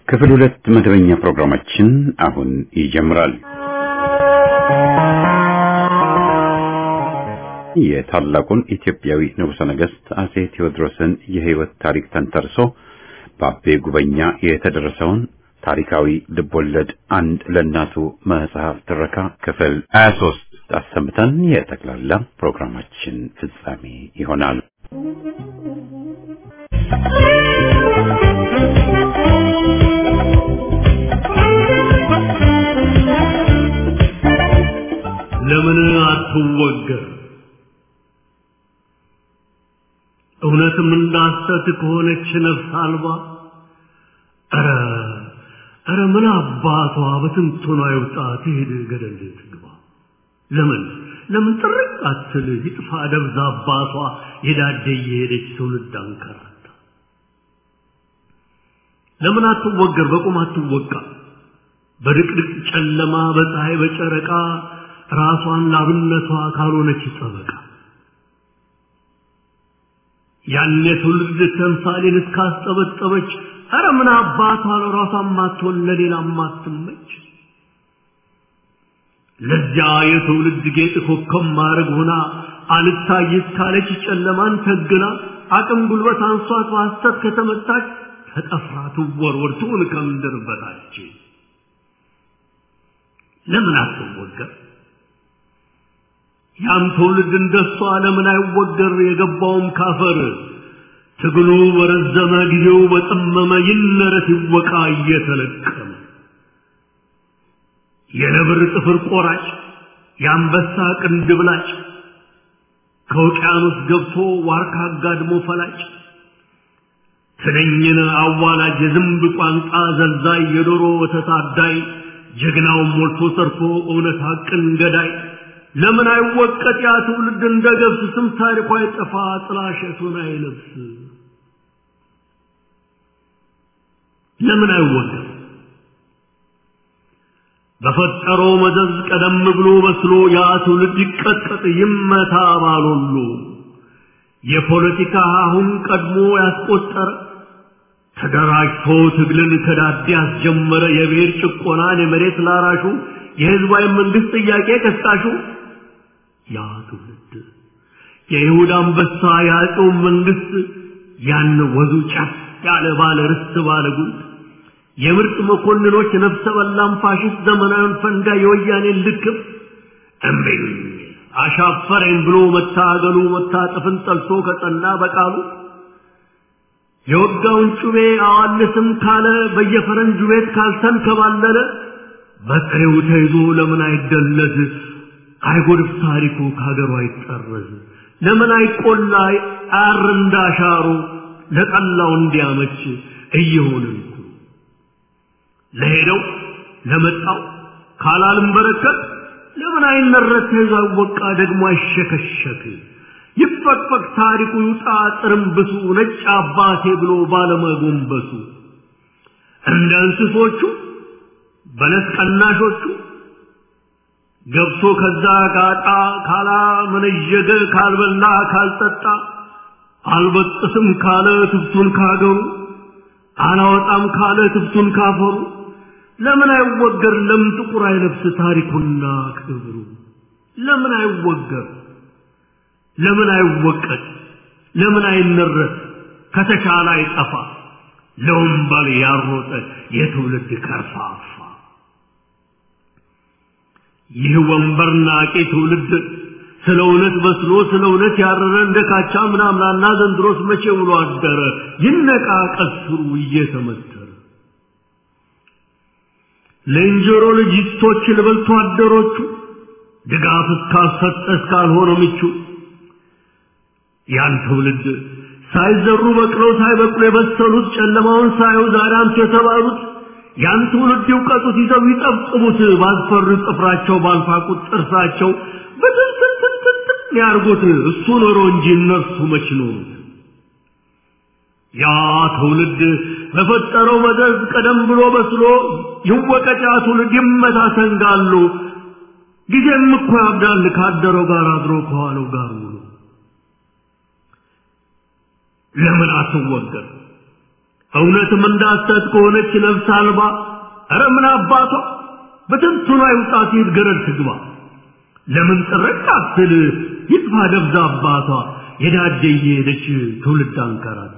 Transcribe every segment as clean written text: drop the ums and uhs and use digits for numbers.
ክፍል 2 መደበኛ ፕሮግራማችን አሁን ይጀምራል። የታላቁን ኢትዮጵያዊ ንጉሠ ነገሥት አጼ ቴዎድሮስን የሕይወት ታሪክ ተንተርሶ በአቤ ጉበኛ የተደረሰውን ታሪካዊ ልቦለድ አንድ ለእናቱ መጽሐፍ ትረካ ክፍል 23 አሰምተን የጠቅላላ ፕሮግራማችን ፍጻሜ ይሆናል። ለምን አትወገር? እውነትም እንዳሰት ከሆነች ነፍስ አልባ ኧረ ምን አባቷ በትንቱና ይውጣ ትሄድ ገደል ትግባ። ለምን ጥርቅ አትል ይጥፋ ደብዛ አባቷ የዳደ የሄደች ትውልድ አንከራታ። ለምን አትወገር? በቁም አትወቃ በድቅድቅ ጨለማ በፀሐይ በጨረቃ ራሷን ላብነቷ ካልሆነች ጠበቃ ያኔ ትውልድ ተምሳሌን እስካስጠበጠበች ኧረ ምን አባቷ ለራሷን ማትሆን ለሌላም ማትመች ለዚያ የትውልድ ጌጥ ኮከብ ማረግ ሆና አልታይት ካለች ጨለማን ተግና አቅም ጉልበት አንሷት በሐሰት ከተመታች ተጠፍራ ትወርወር ትሁን ከምድር በታች። ለምን አትወገር? ያም ትውልድ እንደሷ ለምን አይወገር? የገባውም ካፈር ትግሉ በረዘመ ጊዜው በጠመመ ይነረት ይወቃ እየተለቀመ የነብር ጥፍር ቆራጭ የአንበሳ ቅንድብ ላጭ ከውቅያኖስ ገብቶ ዋርካ አጋድሞ ፈላጭ ትንኝን አዋላጅ የዝንብ ቋንጣ ዘልዛይ የዶሮ ወተት አዳይ ጀግናውን ሞልቶ ሰርፎ እውነት ሐቅን ገዳይ ለምን አይወቀጥ? ያ ትውልድ እንደ ገብስ ስም ታሪኳ አይጠፋ ጥላሸቱን አይለብስ። ለምን አይወገር? በፈጠረው መዘዝ ቀደም ብሎ በስሎ ያ ትውልድ ይቀጥቀጥ ይመታ ባሎሉ የፖለቲካ አሁን ቀድሞ ያስቆጠረ ተደራጅቶ ትግልን ከዳዴ ያስጀመረ የብሔር ጭቆናን የመሬት ላራሹ የህዝባዊ መንግስት ጥያቄ ቀስቃሹ ያ ትውልድ የይሁዳ አንበሳ ያለው መንግስት ያን ወዙ ጫፍ ያለ ባለ ርስት ባለ ጉልት የምርጥ መኮንኖች ነፍሰ በላም ፋሽስት ዘመናዊን ፈንጋ የወያኔ ልክፍ እምቢኝ አሻፈረኝ ብሎ መታገሉ መታጠፍን ጠልቶ ከጸና በቃሉ የወጋውን ጩቤ አዋልስም ካለ በየፈረንጁ ቤት ካልተንከባለለ በጥሬው ተይዞ ለምን አይደለዝ? አይጎድፍ ታሪኩ ከሀገሩ አይጠረዝ? ለምን አይቆላ አር እንዳሻሩ ለጠላው እንዲያመች እየሆንን ለሄደው ለመጣው ካላልም በረከት ለምን አይነረት? ተይዞ አይወቃ ደግሞ አይሸከሸክ ይፈቅፈቅ ታሪኩ ይውጣ ጥርምብሱ ነጭ አባቴ ብሎ ባለመጎንበሱ እንደ እንስሶቹ በለስ ቀናሾቹ ገብቶ ከዛ ጋጣ ካላ መነጀገ ካልበላ ካልጠጣ አልበጥስም ካለ ትብቱን ካገሩ አላወጣም ካለ ትብቱን ካፈሩ ለምን አይወገር? ለምን ጥቁር አይለብስ ታሪኩና ክብሩ? ለምን አይወገር? ለምን አይወቀጥ? ለምን አይነረት? ከተቻለ አይጠፋ ለወንበል ያሮጠ የትውልድ ከርፋፋ ይህ ወንበር ናቂ ትውልድ ስለ እውነት በስሎ ስለ እውነት ያረረ እንደ ካቻ ምናምናና ዘንድሮስ መቼ ውሎ አደረ ይነቃ ቀስሩ እየተመተረ ለእንጀሮ ልጅቶች ለበልቶ አደሮቹ ድጋፍ እስካልሰጠ እስካልሆነ ምቹ ያን ትውልድ ሳይዘሩ በቅለው ሳይበቅሉ የበሰሉት ጨለማውን ሳዩ ዛሬ አንተ የተባሉት ያን ትውልድ ይውቀጡት ይዘው ይጠብጥቡት ባልፈሩ ጥፍራቸው ባልፋቁት ጥርሳቸው በትንትንትንትን ያርጉት እሱ ኖሮ እንጂ እነርሱ መች ኖሩት። ያ ትውልድ በፈጠረው መዘዝ ቀደም ብሎ በስሎ ይወቀጫ ትውልድ ይመታ ሰንጋሉ ጊዜም እኮ ያብዳል ካደረው ጋር አድሮ ከዋለው ጋር ውሎ ለምን አትወገር? እውነትም እንዳስተት ከሆነች ነፍስ አልባ ኧረ ምን አባቷ በትንቱና ይውጣት ይገረድ ትግባ ለምን ጥርቅ አትል ይጥፋ ደብዛ አባቷ የዳደየ ሄደች ትውልድ አንከራታ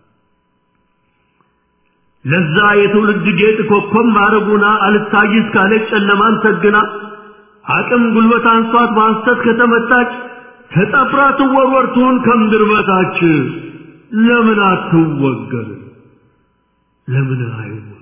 ለዛ የትውልድ ጌጥ ኮከብ ማረጉና አልታይስ ካለች ጨለማን ሰግና አቅም ጉልበት አንሷት ባንስተት ከተመታች ተጠፍራ ትወርወርቱን ከምድር በታች ለምን አትወገር ለምን አይወገር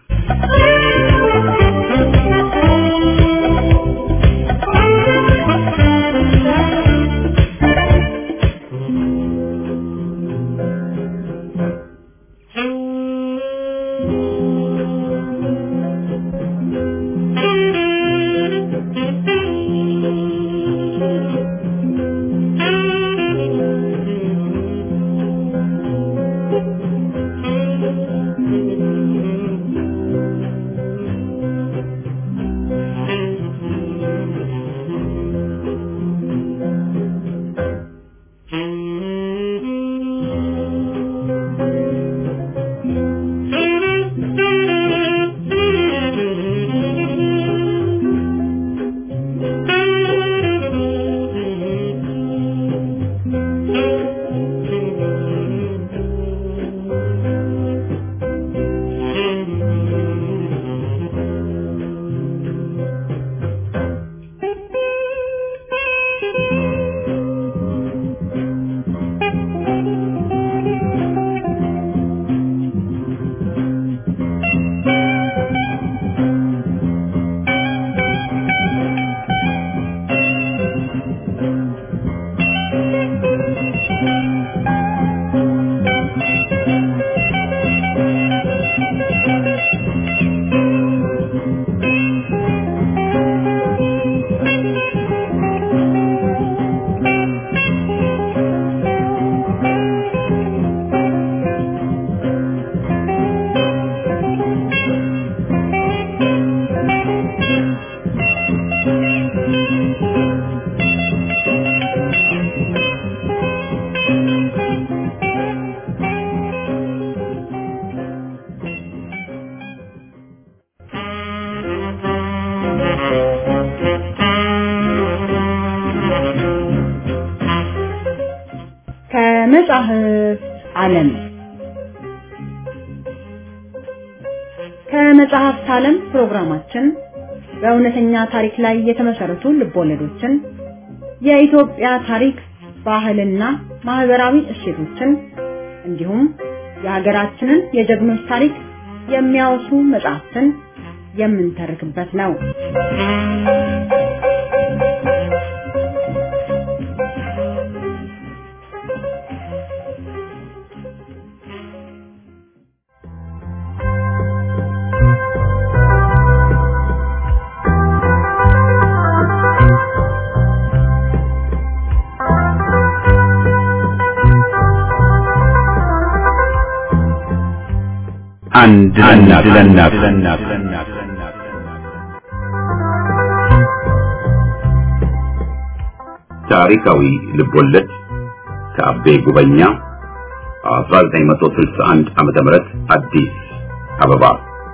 ዓለም ከመጽሐፍት ዓለም ፕሮግራማችን በእውነተኛ ታሪክ ላይ የተመሰረቱ ልቦለዶችን የኢትዮጵያ ታሪክ ባህልና ማህበራዊ እሴቶችን እንዲሁም የሀገራችንን የጀግኖች ታሪክ የሚያወሱ መጽሐፍትን የምንተርክበት ነው። አንድ ለእናት ታሪካዊ ልቦለድ ከአቤ ጉበኛ 1961 ዓመተ ምህረት አዲስ አበባ።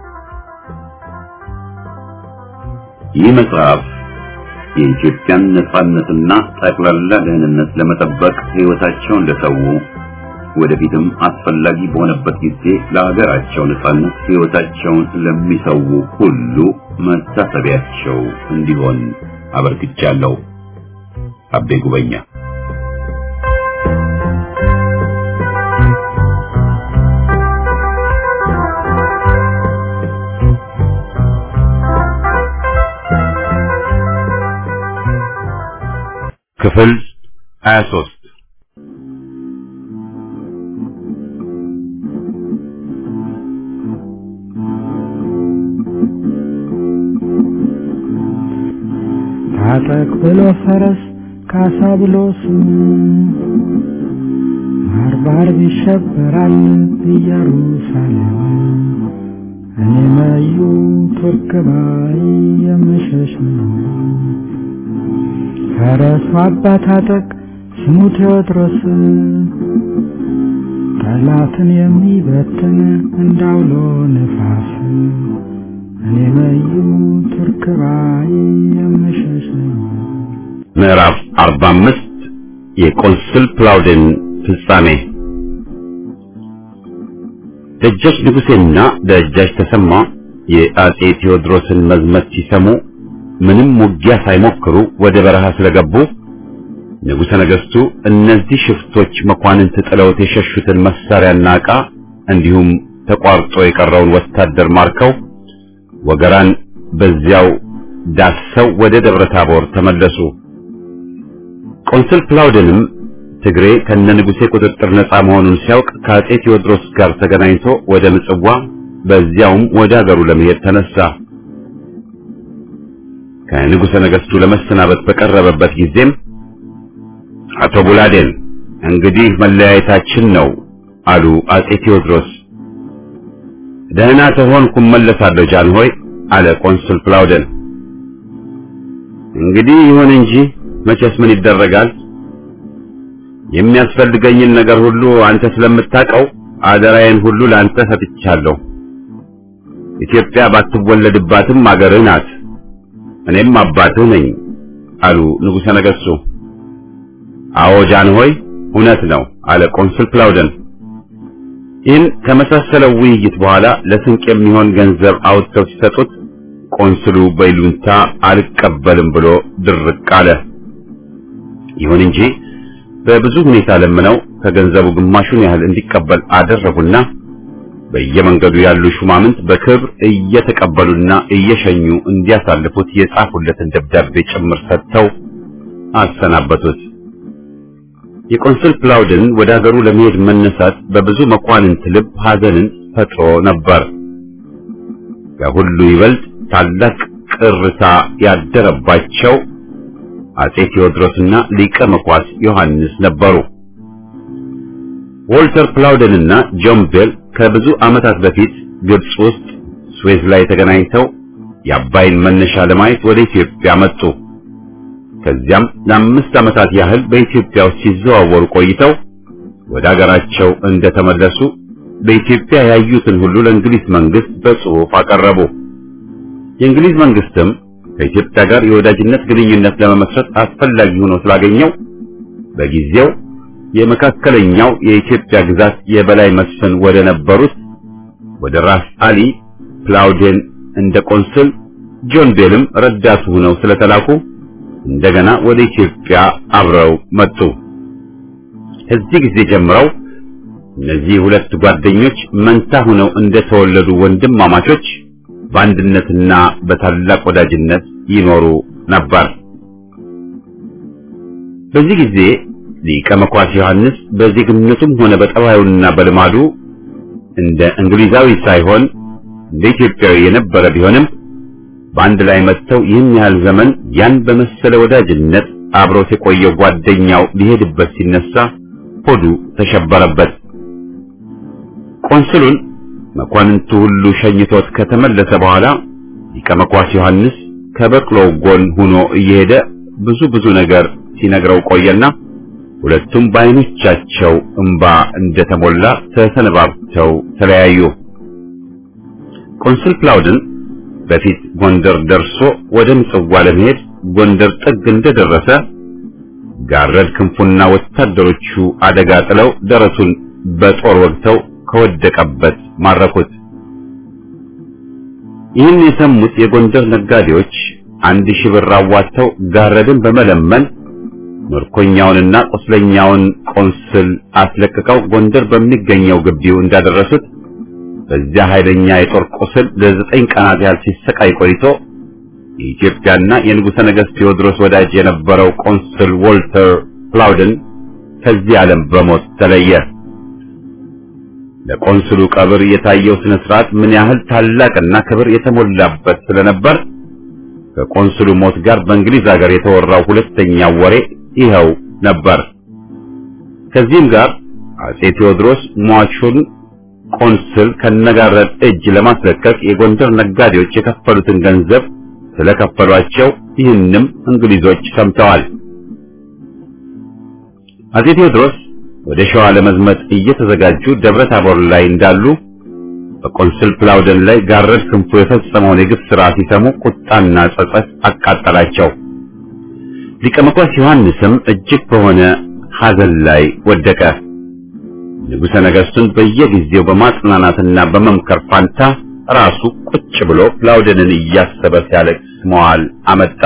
ይህ መጽሐፍ የኢትዮጵያን ነጻነትና ጠቅላላ ደህንነት ለመጠበቅ ሕይወታቸውን ለሰው ወደፊትም አስፈላጊ በሆነበት ጊዜ ለሀገራቸው ነጻነት ሕይወታቸውን ለሚሰው ሁሉ መታሰቢያቸው እንዲሆን አበርክቻለሁ። አቤ ጉበኛ። ክፍል 23 ታጠቅ ብሎ ፈረስ ካሳ ብሎ ስም ባርባር ይሸበራል ኢየሩሳሌም እኔ ማዩ ቱርክ ባይ የምሸሽ ነው። ፈረሱ አባ ታጠቅ ስሙ ቴዎድሮስ ጠላትን የሚበትን እንዳውሎ ነፋስ እኔ መዩ ቱርክ ባይ የምሸሽ ምዕራፍ 45 የቆንስል ፕላውዴን ፍጻሜ። ደጃች ንጉሴና ደጃች ተሰማ የአጼ ቴዎድሮስን መዝመት ሲሰሙ ምንም ውጊያ ሳይሞክሩ ወደ በረሃ ስለገቡ ንጉሠ ነገሥቱ እነዚህ ሽፍቶች መኳንንት ጥለውት የሸሹትን መሳሪያና ዕቃ እንዲሁም ተቋርጦ የቀረውን ወታደር ማርከው ወገራን በዚያው ዳሰው ወደ ደብረ ታቦር ተመለሱ። ቆንስል ፕላውዴንም ትግሬ ከነንጉሴ ቁጥጥር ነፃ መሆኑን ሲያውቅ ከአጼ ቴዎድሮስ ጋር ተገናኝቶ ወደ ምጽዋ በዚያውም ወደ አገሩ ለመሄድ ተነሳ። ከንጉሠ ነገሥቱ ለመሰናበት በቀረበበት ጊዜም አቶ ቡላዴን እንግዲህ መለያየታችን ነው አሉ አጼ ቴዎድሮስ። ደህና ተሆንኩ መለሳለሁ ጃንሆይ አለ ቆንስል ፕላውዴን። እንግዲህ ይሁን እንጂ መቼስ ምን ይደረጋል፣ የሚያስፈልገኝን ነገር ሁሉ አንተ ስለምታውቀው አደራዬን ሁሉ ላንተ ሰጥቻለሁ። ኢትዮጵያ ባትወለድባትም አገርህ ናት፣ እኔም አባትህ ነኝ አሉ ንጉሠ ነገሥቱ። አዎ ጃንሆይ እውነት ነው አለ ቆንስል ፕላውዴን። ይህን ከመሳሰለው ውይይት በኋላ ለስንቅ የሚሆን ገንዘብ አውጥተው ሲሰጡት ቆንስሉ በይሉንታ አልቀበልም ብሎ ድርቅ አለ። ይሁን እንጂ በብዙ ሁኔታ ለምነው ከገንዘቡ ግማሹን ያህል እንዲቀበል አደረጉና በየመንገዱ ያሉ ሹማምንት በክብር እየተቀበሉና እየሸኙ እንዲያሳልፉት የጻፉለትን ደብዳቤ ጭምር ሰጥተው አሰናበቱት። የቆንስል ፕላውዴን ወደ አገሩ ለመሄድ መነሳት በብዙ መኳንንት ልብ ሐዘንን ፈጥሮ ነበር። ከሁሉ ይበልጥ ታላቅ ቅርታ ያደረባቸው አጼ ቴዎድሮስና ሊቀ መኳስ ዮሐንስ ነበሩ። ዎልተር ፕላውዴንና ጆን ቤል ከብዙ ዓመታት በፊት ግብጽ ውስጥ ስዌዝ ላይ ተገናኝተው የአባይን መነሻ ለማየት ወደ ኢትዮጵያ መጡ። ከዚያም ለ5 ዓመታት ያህል በኢትዮጵያ ውስጥ ሲዘዋወሩ ቆይተው ወደ አገራቸው እንደተመለሱ በኢትዮጵያ ያዩትን ሁሉ ለእንግሊዝ መንግስት በጽሑፍ አቀረቡ። የእንግሊዝ መንግስትም ከኢትዮጵያ ጋር የወዳጅነት ግንኙነት ለመመስረት አስፈላጊ ሆኖ ስላገኘው በጊዜው የመካከለኛው የኢትዮጵያ ግዛት የበላይ መስፍን ወደ ነበሩት ወደ ራስ አሊ ፕላውዴን እንደ ቆንስል፣ ጆን ቤልም ረዳቱ ሆነው ስለተላኩ እንደገና ወደ ኢትዮጵያ አብረው መጡ። ከዚህ ጊዜ ጀምረው እነዚህ ሁለት ጓደኞች መንታ ሆነው እንደተወለዱ ወንድማማቾች በአንድነትና በታላቅ ወዳጅነት ይኖሩ ነበር። በዚህ ጊዜ ሊቀ መኳስ ዮሐንስ በዜግነቱም ሆነ በጠባዩና በልማዱ እንደ እንግሊዛዊ ሳይሆን እንደ ኢትዮጵያዊ የነበረ ቢሆንም በአንድ ላይ መጥተው ይህን ያህል ዘመን ያን በመሰለ ወዳጅነት አብሮት የቆየው ጓደኛው ሊሄድበት ሲነሳ ሆዱ ተሸበረበት። ቆንስሉን መኳንንቱ ሁሉ ሸኝቶት ከተመለሰ በኋላ ሊቀ መኳስ ዮሐንስ ከበቅሎው ጎን ሆኖ እየሄደ ብዙ ነገር ሲነግረው ቆየና ሁለቱም በዓይኖቻቸው እንባ እንደተሞላ ተሰነባብተው ተለያዩ። ቆንስል ፕላውዴን በፊት ጎንደር ደርሶ ወደ ምጽዋ ለመሄድ ጎንደር ጥግ እንደደረሰ ጋረድ ክንፉና ወታደሮቹ አደጋ ጥለው ደረቱን በጦር ወግተው ከወደቀበት ማረኩት። ይህን የሰሙት የጎንደር ነጋዴዎች 1000 ብር አዋጥተው ጋረድን በመለመን ምርኮኛውንና ቁስለኛውን ቆንስል አስለቅቀው ጎንደር በሚገኘው ግቢው እንዳደረሱት በዚያ ኃይለኛ የጦር ቁስል ለ9 ቀናት ያህል ሲሰቃይ ቆይቶ የኢትዮጵያና የንጉሠ ነገሥት ቴዎድሮስ ወዳጅ የነበረው ቆንስል ዎልተር ፕላውዴን ከዚህ ዓለም በሞት ተለየ። ለቆንስሉ ቀብር የታየው ስነ ስርዓት ምን ያህል ታላቅና ክብር የተሞላበት ስለነበር ከቆንስሉ ሞት ጋር በእንግሊዝ ሀገር የተወራው ሁለተኛው ወሬ ይኸው ነበር። ከዚህም ጋር አጼ ቴዎድሮስ ሟቹን ቆንስል ከነጋረድ እጅ ለማስለቀቅ የጎንደር ነጋዴዎች የከፈሉትን ገንዘብ ስለከፈሏቸው ይህንም እንግሊዞች ሰምተዋል። አጼ ቴዎድሮስ ወደ ሸዋ ለመዝመት እየተዘጋጁ ደብረ ታቦር ላይ እንዳሉ በቆንስል ፕላውደን ላይ ጋረድ ክንፉ የፈጸመውን የግፍ ሥራ ሲሰሙ ቁጣና ጸጸት አቃጠላቸው። ሊቀ መኳስ ዮሐንስም እጅግ በሆነ ሐዘን ላይ ወደቀ። ንጉሠ ነገሥቱን በየጊዜው በማጽናናትና በመምከር ፋንታ ራሱ ቁጭ ብሎ ፕላውደንን እያሰበ ሲያለቅስ መዋል አመጣ።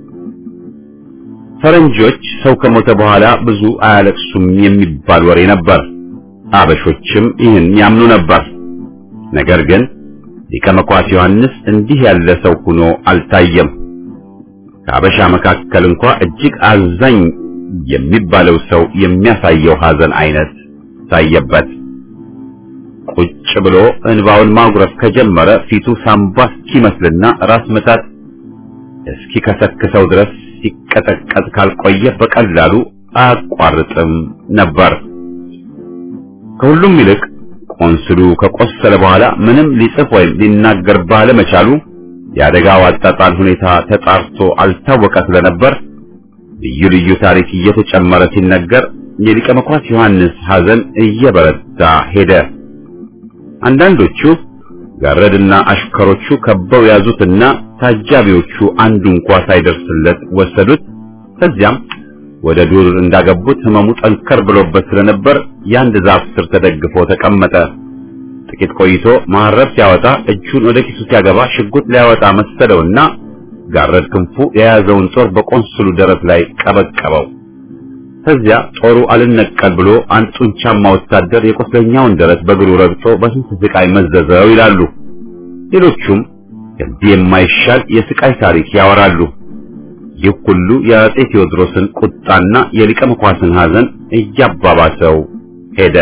ፈረንጆች ሰው ከሞተ በኋላ ብዙ አያለቅሱም የሚባል ወሬ ነበር። አበሾችም ይህን ያምኑ ነበር። ነገር ግን ሊቀ መኳስ ዮሐንስ እንዲህ ያለ ሰው ሆኖ አልታየም። ከአበሻ መካከል እንኳ እጅግ አዛኝ የሚባለው ሰው የሚያሳየው ሐዘን አይነት ታየበት። ቁጭ ብሎ እንባውን ማጉረፍ ከጀመረ ፊቱ ሳምባ እስኪመስልና ራስ ምታት እስኪከሰክሰው ድረስ ሲቀጠቀጥ ካልቆየ በቀላሉ አያቋርጥም ነበር። ከሁሉም ይልቅ ቆንስሉ ከቆሰለ በኋላ ምንም ሊጽፍ ወይም ሊናገር ባለመቻሉ የአደጋው አጣጣል ሁኔታ ተጣርቶ አልታወቀ ስለነበር ልዩ ልዩ ታሪክ እየተጨመረ ሲነገር የሊቀ መኳስ ዮሐንስ ሐዘን እየበረታ ሄደ። አንዳንዶቹ ጋረድና አሽከሮቹ ከበው ያዙትና ታጃቢዎቹ አንዱ እንኳ ሳይደርስለት ወሰዱት። ከዚያም ወደ ዱር እንዳገቡት ህመሙ ጠንከር ብሎበት ስለነበር የአንድ ዛፍ ስር ተደግፎ ተቀመጠ። ጥቂት ቆይቶ ማረፍ ሲያወጣ እጁን ወደ ኪሱ ሲያገባ ሽጉጥ ሊያወጣ መሰለውና ጋረድ ክንፉ የያዘውን ጦር በቆንስሉ ደረት ላይ ቀበቀበው። ከዚያ ጦሩ አልነቀል ብሎ አንድ ጡንቻማ ወታደር የቆስለኛውን ደረት በእግሩ ረግጦ በስንት ስቃይ መዘዘው ይላሉ። ሌሎቹም ከዚህ የማይሻል የስቃይ ታሪክ ያወራሉ። ይህ ሁሉ የአፄ ቴዎድሮስን ቁጣና የሊቀ መኳስን ሐዘን እያባባሰው ሄደ።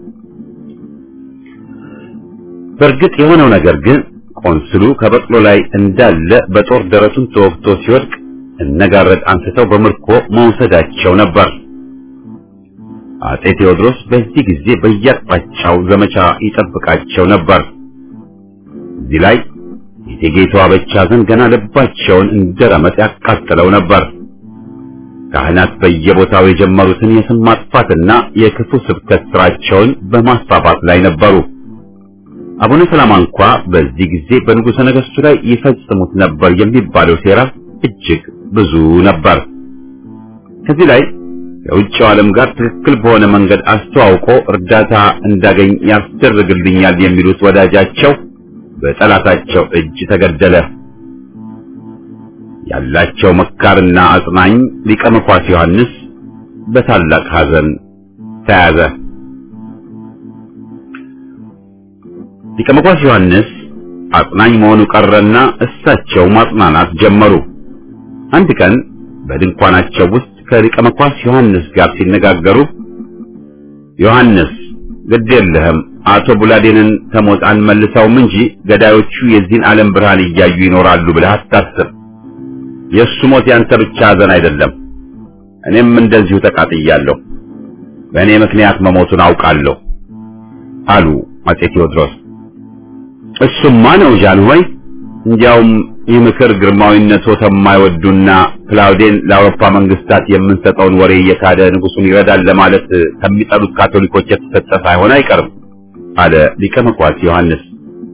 በእርግጥ የሆነው ነገር ግን ቆንስሉ ከበቅሎ ላይ እንዳለ በጦር ደረቱን ተወግቶ ሲወድቅ እነጋረድ አንስተው በምርኮ መውሰዳቸው ነበር። አፄ ቴዎድሮስ በዚህ ጊዜ በየአቅጣጫው ዘመቻ ይጠብቃቸው ነበር። እዚህ ላይ የቴጌቷ ብቻ ዘን ገና ልባቸውን እንደረመጥ ያቃጥለው ነበር። ካህናት በየቦታው የጀመሩትን የስም ማጥፋትና የክፉ ስብከት ስራቸውን በማስፋፋት ላይ ነበሩ። አቡነ ሰላማ እንኳ በዚህ ጊዜ በንጉሠ ነገሥቱ ላይ ይፈጽሙት ነበር የሚባለው ሴራ እጅግ ብዙ ነበር። ከዚህ ላይ ከውጭው ዓለም ጋር ትክክል በሆነ መንገድ አስተዋውቆ እርዳታ እንዳገኝ ያስደርግልኛል የሚሉት ወዳጃቸው በጠላታቸው እጅ ተገደለ። ያላቸው መካርና አጽናኝ ሊቀ መኳስ ዮሐንስ በታላቅ ሐዘን ተያዘ። ሊቀ መኳስ ዮሐንስ አጽናኝ መሆኑ ቀረና እሳቸው ማጽናናት ጀመሩ። አንድ ቀን በድንኳናቸው ውስጥ ከሊቀ መኳስ ዮሐንስ ጋር ሲነጋገሩ ዮሐንስ ግድ የለህም አቶ ቡላዴንን ተሞት አንመልሰውም እንጂ ገዳዮቹ የዚህን ዓለም ብርሃን እያዩ ይኖራሉ ብለህ አታስብ። የእሱ ሞት ያንተ ብቻ ሐዘን አይደለም። እኔም እንደዚሁ ተቃጥያለሁ። በእኔ ምክንያት መሞቱን አውቃለሁ አሉ አፄ ቴዎድሮስ። እሱማ ነው ጃንሆይ፣ እንዲያውም የምክር ግርማዊነቶ ተማይወዱና ክላውዴን ለአውሮፓ መንግስታት የምንሰጠውን ወሬ እየካደ ንጉሱን ይረዳል ለማለት ከሚጠሉት ካቶሊኮች የተሰጠ ሳይሆን አይቀርም አለ ሊቀ መኳስ ዮሐንስ።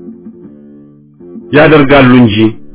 ያደርጋሉ እንጂ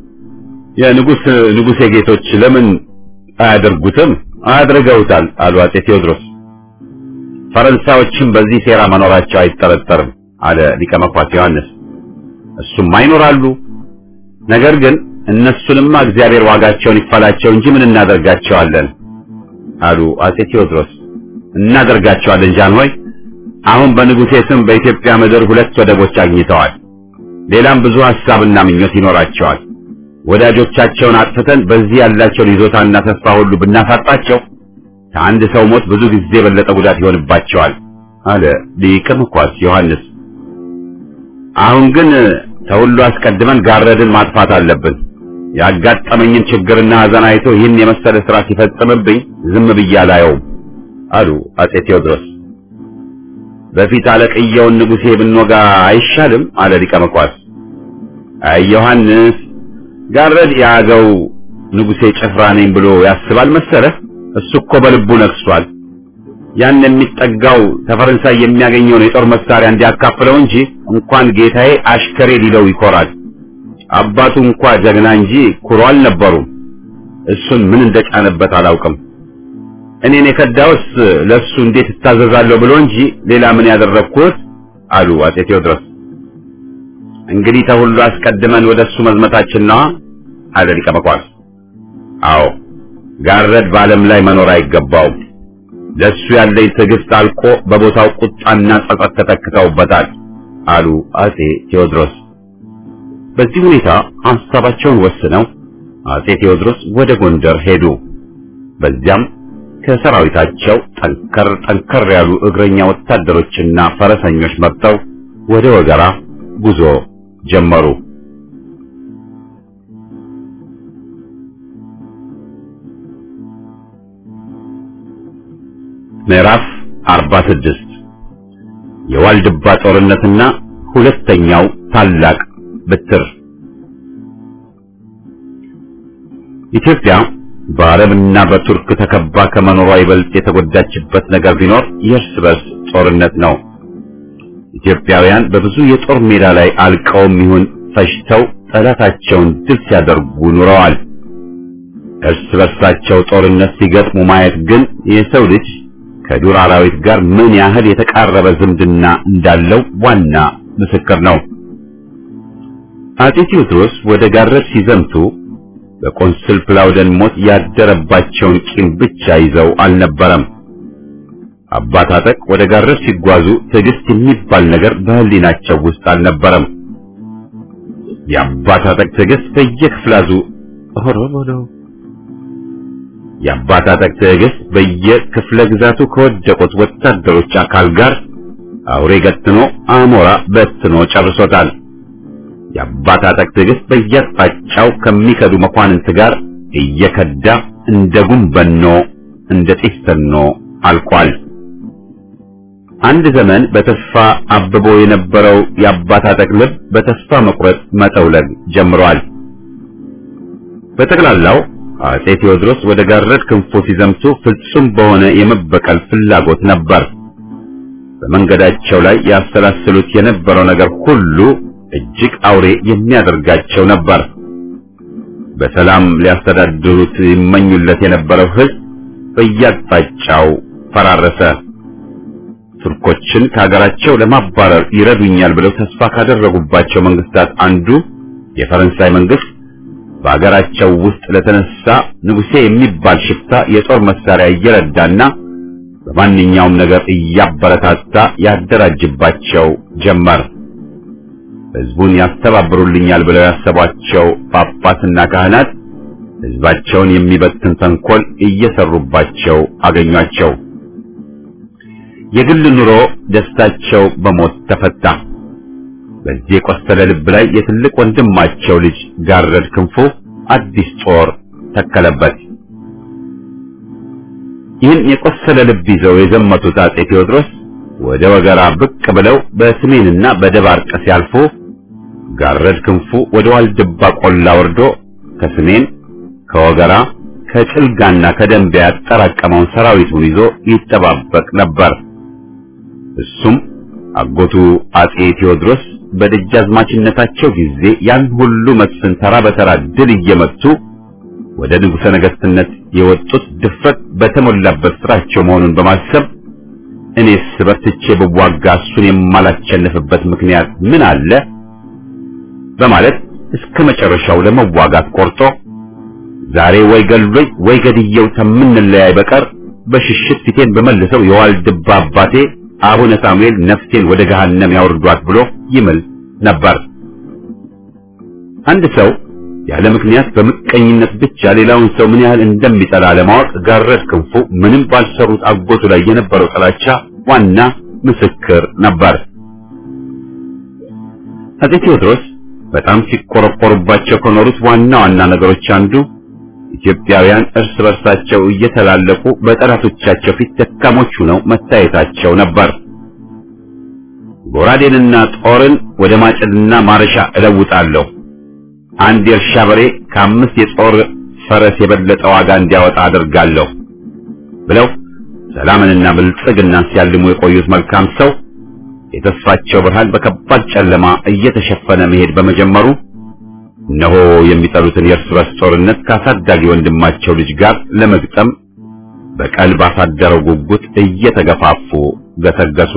የንጉሴ ጌቶች ለምን አያደርጉትም? አድርገውታል አሉ አፄ ቴዎድሮስ። ፈረንሳዮችም በዚህ ሴራ መኖራቸው አይጠረጠርም አለ ሊቀ መኳስ ዮሐንስ። እሱም አይኖራሉ። ነገር ግን እነሱንማ እግዚአብሔር ዋጋቸውን ይክፈላቸው እንጂ ምን እናደርጋቸዋለን አሉ አፄ ቴዎድሮስ። እናደርጋቸዋለን ጃንሆይ። አሁን በንጉሴ ስም በኢትዮጵያ ምድር 2 ወደቦች አግኝተዋል። ሌላም ብዙ ሐሳብና ምኞት ይኖራቸዋል። ወዳጆቻቸውን አጥፍተን በዚህ ያላቸውን ይዞታና ተስፋ ሁሉ ብናሳጣቸው ከአንድ ሰው ሞት ብዙ ጊዜ የበለጠ ጉዳት ይሆንባቸዋል አለ ሊቀ መኳስ ዮሐንስ። አሁን ግን ከሁሉ አስቀድመን ጋረድን ማጥፋት አለብን። ያጋጠመኝን ችግርና ሐዘን አይቶ ይህን የመሰለ ሥራ ሲፈጽምብኝ ዝም ብዬ አላየውም አሉ አፄ ቴዎድሮስ። በፊት አለቅየውን ንጉሴ ብንወጋ አይሻልም አለ ሊቀ መኳስ። አይ ዮሐንስ፣ ጋረድ ያገው ንጉሴ ጭፍራ ነኝ ብሎ ያስባል መሰለህ? እሱ እኮ በልቡ ነግሷል። ያን የሚጠጋው ተፈረንሳይ የሚያገኘውን የጦር መሳሪያ እንዲያካፍለው እንጂ እንኳን ጌታዬ አሽከሬ ሊለው ይኮራል። አባቱ እንኳን ጀግና እንጂ ኩሩ አልነበሩም። እሱን ምን እንደጫነበት አላውቅም። እኔን የከዳውስ ለሱ እንዴት እታዘዛለሁ ብሎ እንጂ ሌላ ምን ያደረኩት አሉ አጼ ቴዎድሮስ። እንግዲህ ተሁሉ አስቀድመን ወደሱ መዝመታችን ነው አለ ሊቀ መኳስ። አዎ ጋረድ በዓለም ላይ መኖር አይገባውም። ለሱ ያለኝ ትዕግስት አልቆ በቦታው ቁጣና ጸጸት ተተክተውበታል አሉ አጼ ቴዎድሮስ። በዚህ ሁኔታ ሐሳባቸውን ወስነው አጼ ቴዎድሮስ ወደ ጎንደር ሄዱ። በዚያም ከሰራዊታቸው ጠንከር ያሉ እግረኛ ወታደሮችና ፈረሰኞች መጥተው ወደ ወገራ ጉዞ ጀመሩ። ምዕራፍ 46 የዋልድባ ጦርነትና ሁለተኛው ታላቅ ብትር። ኢትዮጵያ በአረብና በቱርክ ተከባ ከመኖሯ ይበልጥ የተጎዳችበት ነገር ቢኖር የእርስ በርስ ጦርነት ነው። ኢትዮጵያውያን በብዙ የጦር ሜዳ ላይ አልቀውም ይሁን ፈጅተው ጠላታቸውን ድል ሲያደርጉ ኑረዋል። እርስ በርሳቸው ጦርነት ሲገጥሙ ማየት ግን የሰው ልጅ ከዱር አራዊት ጋር ምን ያህል የተቃረበ ዝምድና እንዳለው ዋና ምስክር ነው። አጼ ቴዎድሮስ ወደ ጋረድ ሲዘምቱ በቆንስል ፕላውደን ሞት ያደረባቸውን ቂም ብቻ ይዘው አልነበረም። አባት አጠቅ ወደ ጋረድ ሲጓዙ ትዕግስት የሚባል ነገር በህሊናቸው ውስጥ አልነበረም። የአባት አጠቅ ትዕግስት በየክፍለ ግዛቱ ከወደቁት ወታደሮች አካል ጋር አውሬ ገትኖ አሞራ በትኖ ጨርሶታል። የአባት አጠቅ ትዕግስት በየአቅጣጫው ከሚከዱ መኳንንት ጋር እየከዳ እንደ ጉንበኖ እንደ ጢስተኖ አልቋል። አንድ ዘመን በተስፋ አብቦ የነበረው የአባት አጠቅ ልብ በተስፋ መቁረጥ መጠውለግ ጀምሯል። በጠቅላላው አጼ ቴዎድሮስ ወደ ጋረድ ክንፉ ሲዘምቱ ፍጹም በሆነ የመበቀል ፍላጎት ነበር። በመንገዳቸው ላይ ያሰላስሉት የነበረው ነገር ሁሉ እጅግ አውሬ የሚያደርጋቸው ነበር። በሰላም ሊያስተዳድሩት ይመኙለት የነበረው ሕዝብ በየአቅጣጫው ፈራረሰ። ቱርኮችን ከሀገራቸው ለማባረር ይረዱኛል ብለው ተስፋ ካደረጉባቸው መንግስታት አንዱ የፈረንሳይ መንግስት በሀገራቸው ውስጥ ለተነሳ ንጉሴ የሚባል ሽፍታ የጦር መሳሪያ እየረዳና በማንኛውም ነገር እያበረታታ ያደራጅባቸው ጀመር። ህዝቡን ያስተባብሩልኛል ብለው ያሰቧቸው ጳጳስና ካህናት ህዝባቸውን የሚበትን ተንኮል እየሰሩባቸው አገኟቸው። የግል ኑሮ ደስታቸው በሞት ተፈታ። በዚህ የቆሰለ ልብ ላይ የትልቅ ወንድማቸው ልጅ ጋረድ ክንፉ አዲስ ጦር ተከለበት። ይህን የቆሰለ ልብ ይዘው የዘመቱት አጼ ቴዎድሮስ ወደ ወገራ ብቅ ብለው በሰሜንና በደባርቅ ሲያልፉ ጋረድ ክንፉ ወደ ዋልድባ ቆላ ወርዶ ከሰሜን ከወገራ ከጭልጋና ከደንቢያ ያጠራቀመውን ሰራዊቱን ይዞ ይጠባበቅ ነበር። እሱም አጎቱ አጼ ቴዎድሮስ በደጃዝማችነታቸው ጊዜ ያን ሁሉ መስፍን ተራ በተራ ድል እየመቱ ወደ ንጉሠ ነገሥትነት የወጡት ድፍረት በተሞላበት ስራቸው መሆኑን በማሰብ እኔስ በርትቼ ብዋጋ እሱን የማላሸንፍበት ምክንያት ምን አለ በማለት እስከ መጨረሻው ለመዋጋት ቆርጦ ዛሬ ወይ ገሎኝ ወይ ገድየው ከምንለያይ በቀር በሽሽት ፊቴን በመለሰው የዋልድባ አባቴ አቡነ ሳሙኤል ነፍሴን ወደ ገሃነም ያወርዷት ብሎ ይምል ነበር። አንድ ሰው ያለ ምክንያት በምቀኝነት ብቻ ሌላውን ሰው ምን ያህል እንደሚጠላ ለማወቅ ጋረድ ክንፉ ምንም ባልሰሩት አጎቱ ላይ የነበረው ጥላቻ ዋና ምስክር ነበር። አጼ ቴዎድሮስ በጣም ሲቆረቆሩባቸው ከኖሩት ዋና ነገሮች አንዱ ኢትዮጵያውያን እርስ በርሳቸው እየተላለቁ በጠላቶቻቸው ፊት ደካሞች ሆነው መታየታቸው ነበር። ጎራዴንና ጦርን ወደ ማጭድና ማረሻ እለውጣለሁ፣ አንድ የእርሻ በሬ ከ5 የጦር ፈረስ የበለጠ ዋጋ እንዲያወጣ አደርጋለሁ ብለው ሰላምንና ብልጽግናን ሲያልሙ የቆዩት መልካም ሰው የተስፋቸው ብርሃን በከባድ ጨለማ እየተሸፈነ መሄድ በመጀመሩ እነሆ የሚጠሉትን የእርስ በርስ ጦርነት ካሳዳጊ ወንድማቸው ልጅ ጋር ለመግጠም በቀልብ አሳደረው ጉጉት እየተገፋፉ ገሰገሱ።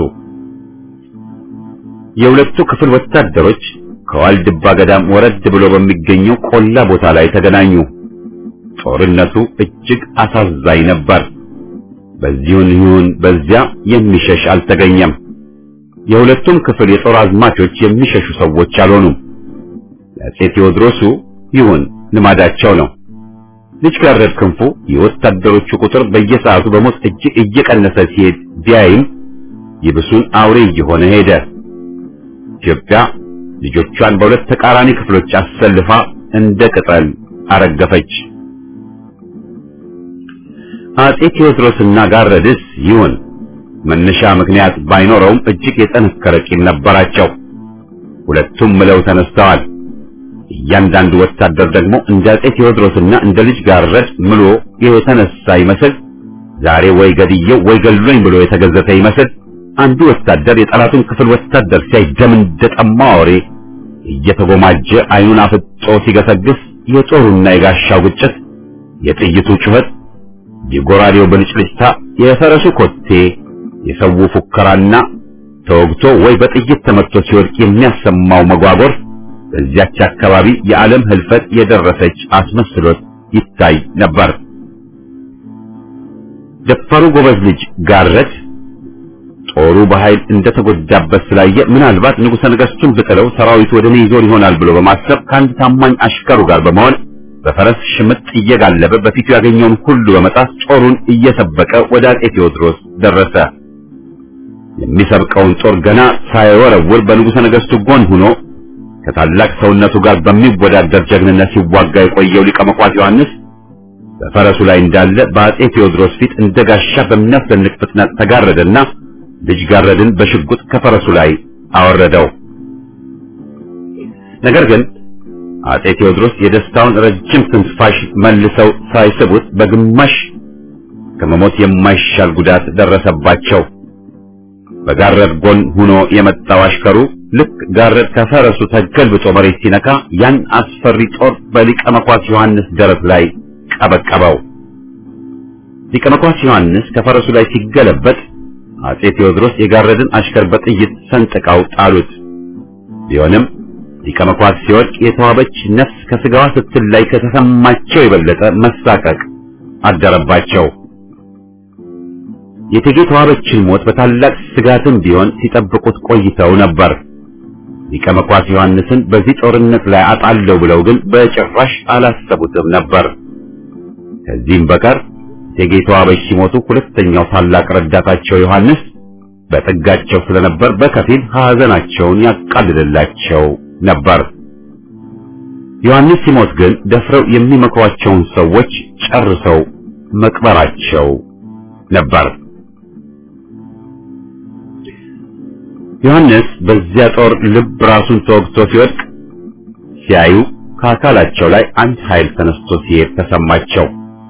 የሁለቱ ክፍል ወታደሮች ከዋልድባ ገዳም ወረድ ብሎ በሚገኘው ቆላ ቦታ ላይ ተገናኙ። ጦርነቱ እጅግ አሳዛኝ ነበር። በዚሁን ይሁን በዚያ የሚሸሽ አልተገኘም። የሁለቱም ክፍል የጦር አዝማቾች የሚሸሹ ሰዎች አልሆኑም። ለአፄ ቴዎድሮሱ ይሁን ልማዳቸው ነው። ልጅ ጋረድ ክንፉ የወታደሮቹ ቁጥር በየሰዓቱ በሞት እጅግ እየቀነሰ ሲሄድ ቢያይም ይብሱን አውሬ እየሆነ ሄደ። ኢትዮጵያ ልጆቿን በሁለት ተቃራኒ ክፍሎች አሰልፋ እንደ ቅጠል አረገፈች። አፄ ቴዎድሮስና ጋረድስ ይሁን መነሻ ምክንያት ባይኖረውም እጅግ የጠነከረ ቂም ነበራቸው። ሁለቱም ምለው ተነስተዋል። እያንዳንዱ ወታደር ደግሞ እንደ አፄ ቴዎድሮስና እንደ ልጅ ጋረድ ምሎ የተነሳ ይመስል ዛሬ ወይ ገድየው ወይ ገሎኝ ብሎ የተገዘተ ይመስል አንዱ ወታደር የጠላቱን ክፍል ወታደር ሲያይ ደም እንደጠማው አውሬ እየተጎማጀ አይኑን አፍጦ ሲገሰግስ የጦሩና የጋሻው ግጭት፣ የጥይቱ ጩኸት፣ የጎራዴው ብልጭልጭታ፣ የፈረሱ ኮቴ፣ የሰው ፉከራና ተወግቶ ወይ በጥይት ተመትቶ ሲወድቅ የሚያሰማው መጓጎር በዚያች አካባቢ የዓለም ህልፈት የደረሰች አስመስሎት ይታይ ነበር። ደፋሩ ጎበዝ ልጅ ጋረድ ጦሩ በኃይል እንደተጎዳበት ስላየ ምናልባት ንጉሠ ነገሥቱን ብጥለው ሰራዊቱ ወደ እኔ ይዞር ይሆናል ብሎ በማሰብ ከአንድ ታማኝ አሽከሩ ጋር በመሆን በፈረስ ሽምጥ እየጋለበ በፊቱ ያገኘውን ሁሉ በመጣስ ጦሩን እየሰበቀ ወደ አፄ ቴዎድሮስ ደረሰ። የሚሰብቀውን ጦር ገና ሳይወረውር በንጉሠ ነገሥቱ ጎን ሆኖ ከታላቅ ሰውነቱ ጋር በሚወዳደር ጀግንነት ሲዋጋ የቆየው ሊቀ መኳስ ዮሐንስ በፈረሱ ላይ እንዳለ በአፄ ቴዎድሮስ ፊት እንደ ጋሻ በሚያስደንቅ ፍጥነት ተጋረደና ልጅ ጋረድን በሽጉጥ ከፈረሱ ላይ አወረደው። ነገር ግን አፄ ቴዎድሮስ የደስታውን ረጅም ትንፋሽ መልሰው ሳይስቡት በግማሽ ከመሞት የማይሻል ጉዳት ደረሰባቸው። በጋረድ ጎን ሆኖ የመጣው አሽከሩ ልክ ጋረድ ከፈረሱ ተገልብጦ መሬት ሲነካ ያን አስፈሪ ጦር በሊቀ መኳስ ዮሐንስ ደረት ላይ ቀበቀበው። ሊቀ መኳስ ዮሐንስ ከፈረሱ ላይ ሲገለበጥ አፄ ቴዎድሮስ የጋረድን አሽከር በጥይት ሰንጥቀው ጣሉት። ቢሆንም ሊቀ መኳስ ሲወድቅ የተዋበች ነፍስ ከስጋዋ ስትላይ ከተሰማቸው የበለጠ መሳቀቅ አደረባቸው። የእቴጌ ተዋበችን ሞት በታላቅ ስጋትም ቢሆን ሲጠብቁት ቆይተው ነበር። ሊቀ መኳስ ዮሐንስን በዚህ ጦርነት ላይ አጣለው ብለው ግን በጭራሽ አላሰቡትም ነበር። ከዚህም በቀር እቴጌ ተዋበች ሲሞቱ ሁለተኛው ታላቅ ረዳታቸው ዮሐንስ በጥጋቸው ስለነበር በከፊል ሐዘናቸውን ያቃልልላቸው ነበር። ዮሐንስ ሲሞት ግን ደፍረው የሚመክሯቸውን ሰዎች ጨርሰው መቅበራቸው ነበር። ዮሐንስ በዚያ ጦር ልብ ራሱን ተወግቶ ሲወድቅ ሲያዩ ከአካላቸው ላይ አንድ ኃይል ተነስቶ ሲሄድ ተሰማቸው።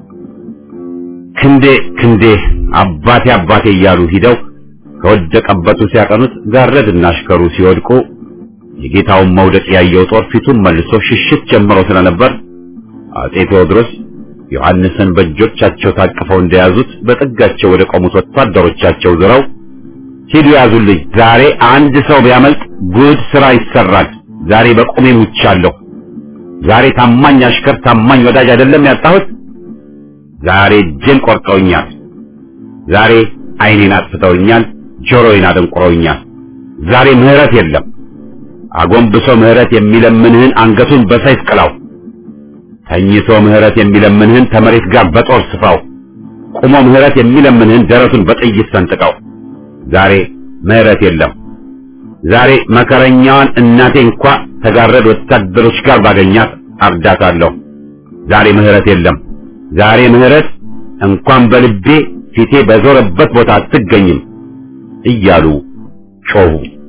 ክንዴ ክንዴ አባቴ አባቴ እያሉ ሂደው ከወደቀበቱ ሲያቀኑት ጋረድና አሽከሩ ሲወድቁ የጌታውን መውደቅ ያየው ጦር ፊቱን መልሶ ሽሽት ጀምሮ ስለነበር አፄ ቴዎድሮስ ዮሐንስን በእጆቻቸው ታቅፈው እንደያዙት በጥጋቸው ወደ ቆሙት ወታደሮቻቸው ዝረው ሂዱ ያዙልኝ፣ ዛሬ አንድ ሰው ቢያመልጥ ጉድ ስራ ይሰራል። ዛሬ በቆሜ ሙቻለሁ። ዛሬ ታማኝ አሽከር ታማኝ ወዳጅ አይደለም ያጣሁት። ዛሬ እጄን ቆርጠውኛል። ዛሬ ዓይኔን አጥፍተውኛል፣ ጆሮዬን አደንቁረውኛል። ዛሬ ምህረት የለም። አጎንብሶ ምህረት የሚለምንህን አንገቱን በሰይፍ ቅላው። ተኝቶ ምህረት የሚለምንህን ከመሬት ጋር በጦር ስፋው። ቁሞ ምህረት የሚለምንህን ደረቱን በጥይት ሰንጥቀው። ዛሬ ምህረት የለም። ዛሬ መከረኛዋን እናቴ እንኳ ተጋረድ ወታደሮች ጋር ባገኛት አርዳታለሁ። ዛሬ ምህረት የለም። ዛሬ ምህረት እንኳን በልቤ ፊቴ በዞረበት ቦታ አትገኝም እያሉ ጮሁ።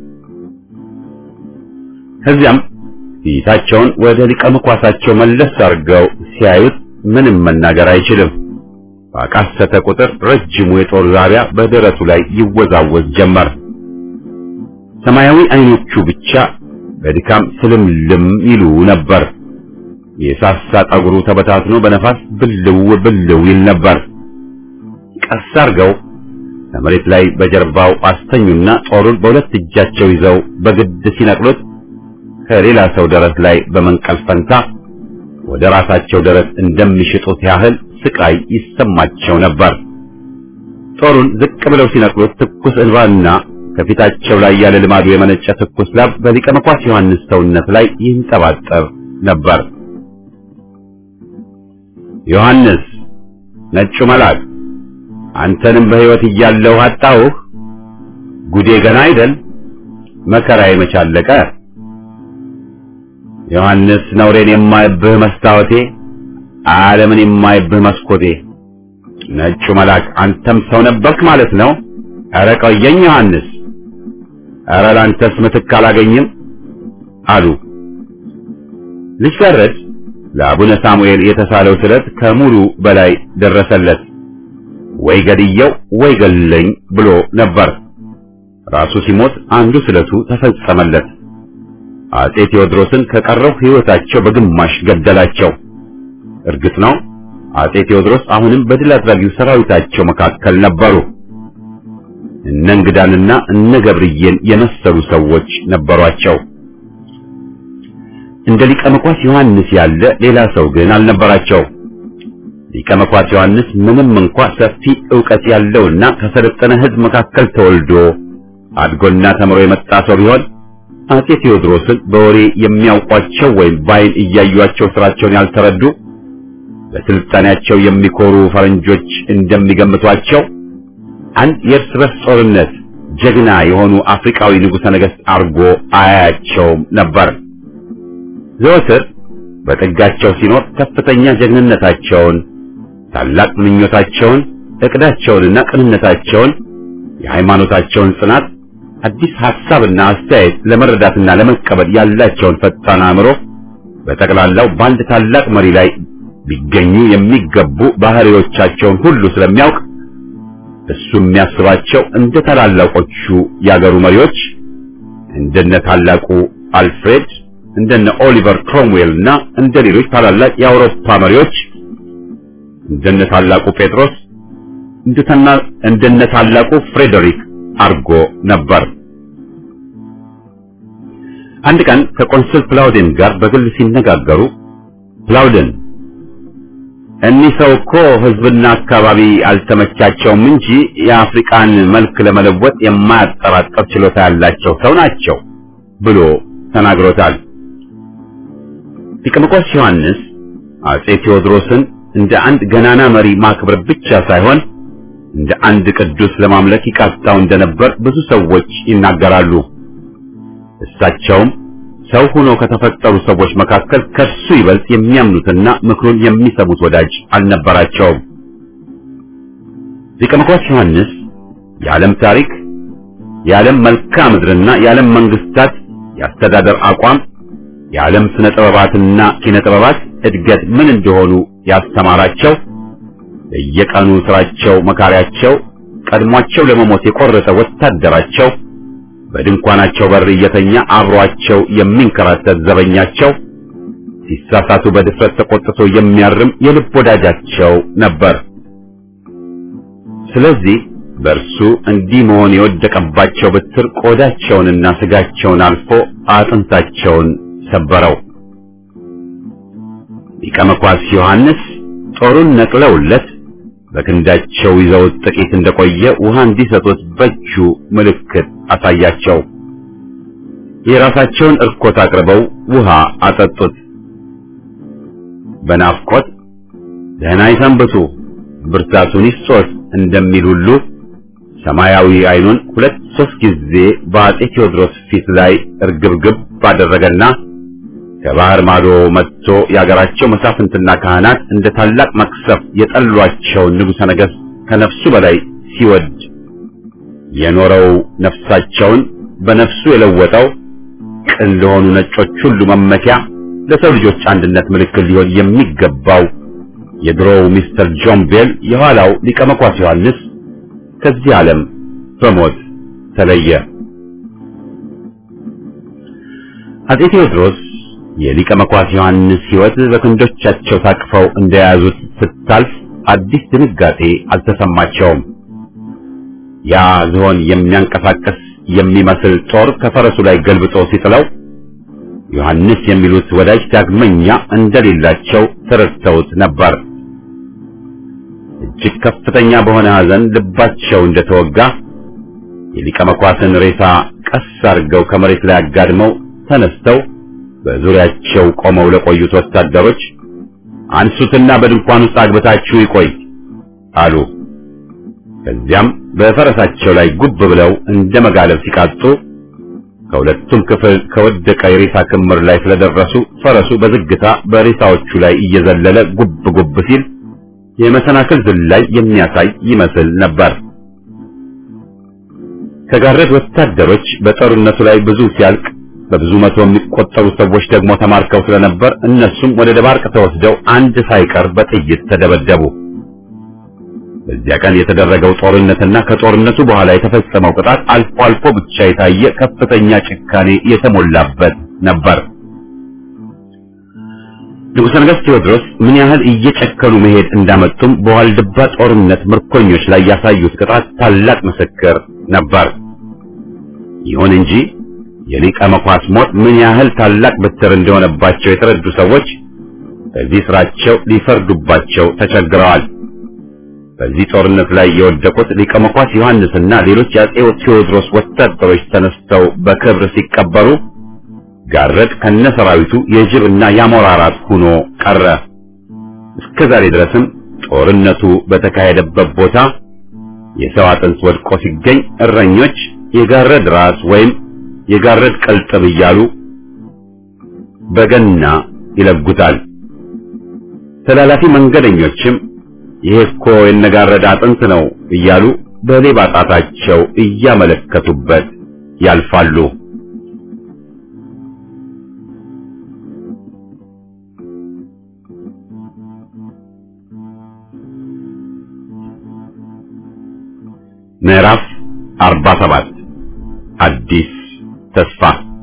ከዚያም ፊታቸውን ወደ ሊቀ መኳሳቸው መለስ አድርገው ሲያዩት ምንም መናገር አይችልም። ባቃሰተ ቁጥር ረጅሙ የጦር ዛቢያ በደረቱ ላይ ይወዛወዝ ጀመር። ሰማያዊ አይኖቹ ብቻ በድካም ስልምልም ይሉ ነበር። የሳሳ ጠጉሩ ተበታትኖ በነፋስ ብልው ብልው ይል ነበር። ቀስ አድርገው ከመሬት ላይ በጀርባው አስተኙና ጦሩን በሁለት እጃቸው ይዘው በግድ ሲነቅሉት ከሌላ ሰው ደረት ላይ በመንቀል ፈንታ ወደ ራሳቸው ደረት እንደሚሽጡት ያህል ስቃይ ይሰማቸው ነበር። ጦሩን ዝቅ ብለው ሲነቅሉት ትኩስ እንባና ከፊታቸው ላይ ያለ ልማዱ የመነጨ ትኩስ ላብ በሊቀ መኳስ ዮሐንስ ሰውነት ላይ ይንጠባጠብ ነበር። ዮሐንስ ነጩ መልአክ አንተንም በሕይወት እያለሁ አጣሁህ። ጉዴ ገና አይደል? መከራዬ መቻለቀ። ዮሐንስ ነውሬን የማይብህ መስታወቴ፣ ዓለምን የማይብህ መስኮቴ። ነጩ መልአክ አንተም ሰው ነበርክ ማለት ነው? ኧረ ቆየኝ ዮሐንስ፣ ኧረ ላንተስ ምትክ አላገኝም አሉ። ልጅ ገረድ ለአቡነ ሳሙኤል የተሳለው ስለት ከሙሉ በላይ ደረሰለት። ወይ ገድየው ወይ ገለኝ ብሎ ነበር። ራሱ ሲሞት አንዱ ስለቱ ተፈጸመለት። አጼ ቴዎድሮስን ከቀረው ሕይወታቸው በግማሽ ገደላቸው። እርግጥ ነው አጼ ቴዎድሮስ አሁንም በድል አድራጊው ሰራዊታቸው መካከል ነበሩ። እነ እንግዳንና እነ ገብርዬን የመሰሉ ሰዎች ነበሯቸው። እንደ ሊቀ መኳስ ዮሐንስ ያለ ሌላ ሰው ግን አልነበራቸው። ሊቀ መኳስ ዮሐንስ ምንም እንኳን ሰፊ ዕውቀት ያለውና ከሰለጠነ ሕዝብ መካከል ተወልዶ አድጎና ተምሮ የመጣ ሰው ቢሆን አጼ ቴዎድሮስን በወሬ የሚያውቋቸው ወይም ባይን እያዩአቸው ስራቸውን ያልተረዱ በስልጣኔያቸው የሚኮሩ ፈረንጆች እንደሚገምቷቸው አንድ የእርስ በርስ ጦርነት ጀግና የሆኑ አፍሪካዊ ንጉሠ ነገሥት አርጎ አያያቸውም ነበር። ዘወትር በጥጋቸው ሲኖር ከፍተኛ ጀግንነታቸውን፣ ታላቅ ምኞታቸውን፣ እቅዳቸውንና ቅንነታቸውን፣ የሃይማኖታቸውን ጽናት፣ አዲስ ሐሳብና አስተያየት ለመረዳትና ለመቀበል ያላቸውን ፈጣን አእምሮ በጠቅላላው በአንድ ታላቅ መሪ ላይ ቢገኙ የሚገቡ ባህሪዎቻቸውን ሁሉ ስለሚያውቅ እሱ የሚያስባቸው እንደ ታላላቆቹ ያገሩ መሪዎች እንደነ ታላቁ አልፍሬድ፣ እንደነ ኦሊቨር ክሮምዌልና እንደ ሌሎች ታላላቅ የአውሮፓ መሪዎች እንደነ ታላቁ ጴጥሮስ እንደነ ታላቁ ፍሬደሪክ አርጎ ነበር። አንድ ቀን ከቆንስል ፕላውዴን ጋር በግል ሲነጋገሩ ፕላውዴን እኒህ ሰው እኮ ሕዝብና አካባቢ አልተመቻቸውም እንጂ የአፍሪካን መልክ ለመለወጥ የማያጠራጥር ችሎታ ያላቸው ሰው ናቸው ብሎ ተናግሮታል። ሊቀ መኳስ ዮሐንስ አጼ ቴዎድሮስን እንደ አንድ ገናና መሪ ማክበር ብቻ ሳይሆን እንደ አንድ ቅዱስ ለማምለክ ይቃጣው እንደነበር ብዙ ሰዎች ይናገራሉ። እሳቸውም ሰው ሆኖ ከተፈጠሩ ሰዎች መካከል ከሱ ይበልጥ የሚያምኑትና ምክሩን የሚሰሙት ወዳጅ አልነበራቸውም። ሊቀ መኳስ ዮሐንስ የዓለም ታሪክ፣ የዓለም መልክዓ ምድርና የዓለም መንግስታት የአስተዳደር አቋም፣ የዓለም ስነ ጥበባትና ኪነ ጥበባት እድገት ምን እንደሆኑ ያስተማራቸው፣ የየቀኑ ስራቸው መካሪያቸው፣ ቀድሟቸው ለመሞት የቆረጠ ወታደራቸው፣ በድንኳናቸው በር እየተኛ አብሯቸው የሚንከራተት ዘበኛቸው፣ ሲሳሳቱ በድፍረት ተቆጥቶ የሚያርም የልብ ወዳጃቸው ነበር። ስለዚህ በእርሱ እንዲህ መሆን የወደቀባቸው ብትር ቆዳቸውንና ስጋቸውን አልፎ አጥንታቸውን ሰበረው። ሊቀ መኳስ ዮሐንስ ጦሩን ነቅለውለት በክንዳቸው ይዘውት ጥቂት እንደቆየ ውሃ እንዲሰጡት በእጁ ምልክት አሳያቸው። የራሳቸውን እርኮት አቅርበው ውሃ አጠጡት። በናፍቆት ደህና ይሰንብቱ ብርታቱን ይስጦት እንደሚል ሁሉ ሰማያዊ አይኑን 2-3 ጊዜ በአጼ ቴዎድሮስ ፊት ላይ እርግብግብ ባደረገና ከባህር ማዶ መጥቶ ያገራቸው መሳፍንትና ካህናት እንደ ታላቅ መቅሰፍ የጠሏቸውን ንጉሠ ነገሥት ከነፍሱ በላይ ሲወድ የኖረው ነፍሳቸውን በነፍሱ የለወጠው ቅን ለሆኑ ነጮች ሁሉ መመኪያ ለሰው ልጆች አንድነት ምልክት ሊሆን የሚገባው የድሮው ሚስተር ጆን ቤል የኋላው ሊቀ መኳስ ዮሐንስ ከዚህ ዓለም በሞት ተለየ። አፄ ቴዎድሮስ የሊቀ መኳስ ዮሐንስ ሕይወት በክንዶቻቸው ታቅፈው እንደያዙት ስታልፍ አዲስ ድንጋጤ አልተሰማቸውም። ያ ዝሆን የሚያንቀሳቀስ የሚመስል ጦር ከፈረሱ ላይ ገልብጦ ሲጥለው ዮሐንስ የሚሉት ወዳጅ ዳግመኛ እንደሌላቸው ተረድተውት ነበር። እጅግ ከፍተኛ በሆነ ሐዘን ልባቸው እንደተወጋ የሊቀ መኳስን ሬሳ ቀስ አድርገው ከመሬት ላይ አጋድመው ተነስተው በዙሪያቸው ቆመው ለቆዩት ወታደሮች አንሱትና በድንኳን ውስጥ አግብታችሁ ይቆይ አሉ። ከዚያም በፈረሳቸው ላይ ጉብ ብለው እንደ መጋለብ ሲቃጡ ከሁለቱም ክፍል ከወደቀ የሬሳ ክምር ላይ ስለደረሱ ፈረሱ በዝግታ በሬሳዎቹ ላይ እየዘለለ ጉብ ጉብ ሲል የመሰናክል ዝላይ የሚያሳይ ይመስል ነበር። ከጋረድ ወታደሮች በጦርነቱ ላይ ብዙ ሲያልቅ በብዙ መቶ የሚቆጠሩ ሰዎች ደግሞ ተማርከው ስለነበር እነሱም ወደ ደባርቅ ተወስደው አንድ ሳይቀር በጥይት ተደበደቡ። በዚያ ቀን የተደረገው ጦርነትና ከጦርነቱ በኋላ የተፈጸመው ቅጣት አልፎ አልፎ ብቻ የታየ ከፍተኛ ጭካኔ የተሞላበት ነበር። ንጉሠ ነገሥት ቴዎድሮስ ምን ያህል እየጨከኑ መሄድ እንዳመጡም በዋልድባ ጦርነት ምርኮኞች ላይ ያሳዩት ቅጣት ታላቅ ምስክር ነበር። ይሁን እንጂ የሊቀ መኳስ ሞት ምን ያህል ታላቅ ብትር እንደሆነባቸው የተረዱ ሰዎች በዚህ ስራቸው ሊፈርዱባቸው ተቸግረዋል። በዚህ ጦርነት ላይ የወደቁት ሊቀ መኳስ ዮሐንስና ሌሎች የአፄው ቴዎድሮስ ወታደሮች ተነስተው በክብር ሲቀበሩ ጋረድ ከነሰራዊቱ የጅብና የአሞራ ራስ ሆኖ ቀረ። እስከዛሬ ድረስም ጦርነቱ በተካሄደበት ቦታ የሰው አጥንት ወድቆ ሲገኝ እረኞች የጋረድ ራስ ወይም የጋረድ ቀልጥም እያሉ በገና ይለጉታል። ተላላፊ መንገደኞችም ይሄ እኮ የነጋረድ አጥንት ነው እያሉ በሌባ ጣታቸው እያመለከቱበት ያልፋሉ። ምዕራፍ 47 አዲስ ተስፋ።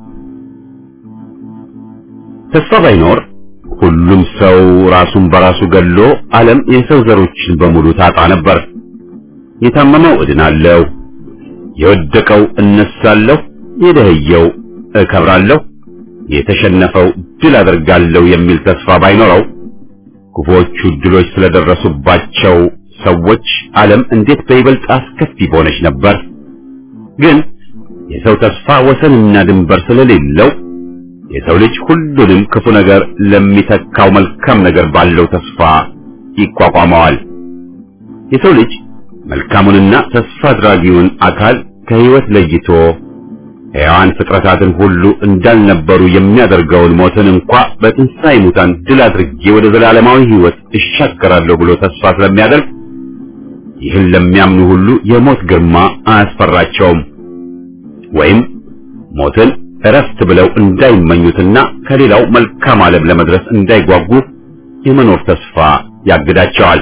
ተስፋ ባይኖር ሁሉም ሰው ራሱን በራሱ ገሎ ዓለም የሰው ዘሮችን በሙሉ ታጣ ነበር። የታመመው እድናለሁ፣ የወደቀው እነሳለሁ፣ የደህየው እከብራለሁ፣ የተሸነፈው ድል አደርጋለሁ የሚል ተስፋ ባይኖረው ክፉዎቹ ድሎች ስለደረሱባቸው ሰዎች ዓለም እንዴት በይበልጥ አስከፊ በሆነች ነበር። ግን የሰው ተስፋ ወሰንና ድንበር ስለሌለው የሰው ልጅ ሁሉንም ክፉ ነገር ለሚተካው መልካም ነገር ባለው ተስፋ ይቋቋመዋል። የሰው ልጅ መልካሙንና ተስፋ አድራጊውን አካል ከሕይወት ለይቶ ሕያዋን ፍጥረታትን ሁሉ እንዳልነበሩ የሚያደርገውን ሞትን እንኳ በትንሣኤ ሙታን ድል አድርጌ ወደ ዘላለማዊ ሕይወት እሻገራለሁ ብሎ ተስፋ ስለሚያደርግ ይህን ለሚያምኑ ሁሉ የሞት ግርማ አያስፈራቸውም። ወይም ሞትን እረፍት ብለው እንዳይመኙትና ከሌላው መልካም ዓለም ለመድረስ እንዳይጓጉ የመኖር ተስፋ ያግዳቸዋል።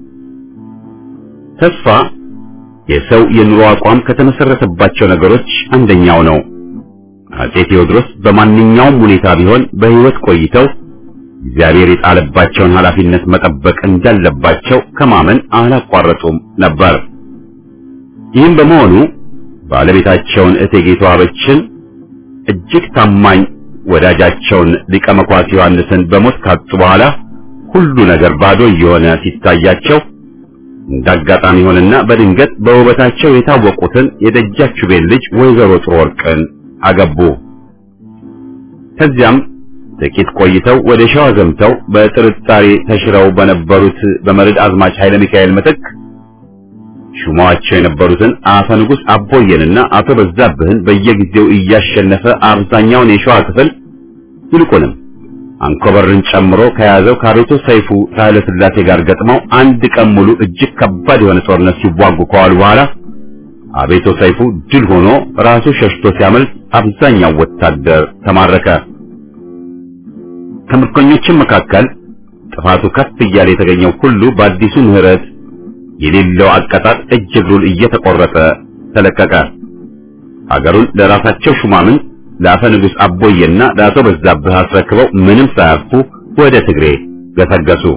ተስፋ የሰው የኑሮ አቋም ከተመሰረተባቸው ነገሮች አንደኛው ነው። አፄ ቴዎድሮስ በማንኛውም ሁኔታ ቢሆን በሕይወት ቆይተው እግዚአብሔር የጣለባቸውን ኃላፊነት መጠበቅ እንዳለባቸው ከማመን አላቋረጡም ነበር። ይህም በመሆኑ ባለቤታቸውን እቴጌ ተዋበችን እጅግ ታማኝ ወዳጃቸውን ሊቀ መኳስ ዮሐንስን በሞት ካጡ በኋላ ሁሉ ነገር ባዶ እየሆነ ሲታያቸው እንዳጋጣሚ ሆነና በድንገት በውበታቸው የታወቁትን የደጃችቤን ልጅ ወይዘሮ ጥሩ ወርቅን አገቡ። ከዚያም ጥቂት ቆይተው ወደ ሸዋ ዘምተው በጥርጣሬ ተሽረው በነበሩት በመርድ አዝማች ኃይለ ሚካኤል ምትክ ሹማቸው የነበሩትን አፈ ንጉሥ አቦየንና አቶ በዛብህን በየጊዜው እያሸነፈ አብዛኛውን የሸዋ ክፍል ይልቁንም አንኮበርን ጨምሮ ከያዘው ከአቤቶ ሰይፉ ሳህለ ሥላሴ ጋር ገጥመው አንድ ቀን ሙሉ እጅግ ከባድ የሆነ ጦርነት ሲዋጉ ከዋሉ በኋላ አቤቶ ሰይፉ ድል ሆኖ ራሱ ሸሽቶ ሲያመልጥ አብዛኛው ወታደር ተማረከ። ከምርኮኞችም መካከል ጥፋቱ ከፍ እያለ የተገኘው ሁሉ በአዲሱ ምህረት የሌለው አቀጣጥ እጅ እግሩን እየተቆረጠ ተለቀቀ። አገሩን ለራሳቸው ሹማምን ለአፈ ንጉሥ አቦዬና ለአቶ በዛብህ አስረክበው ምንም ሳያርፉ ወደ ትግሬ ገሰገሱ።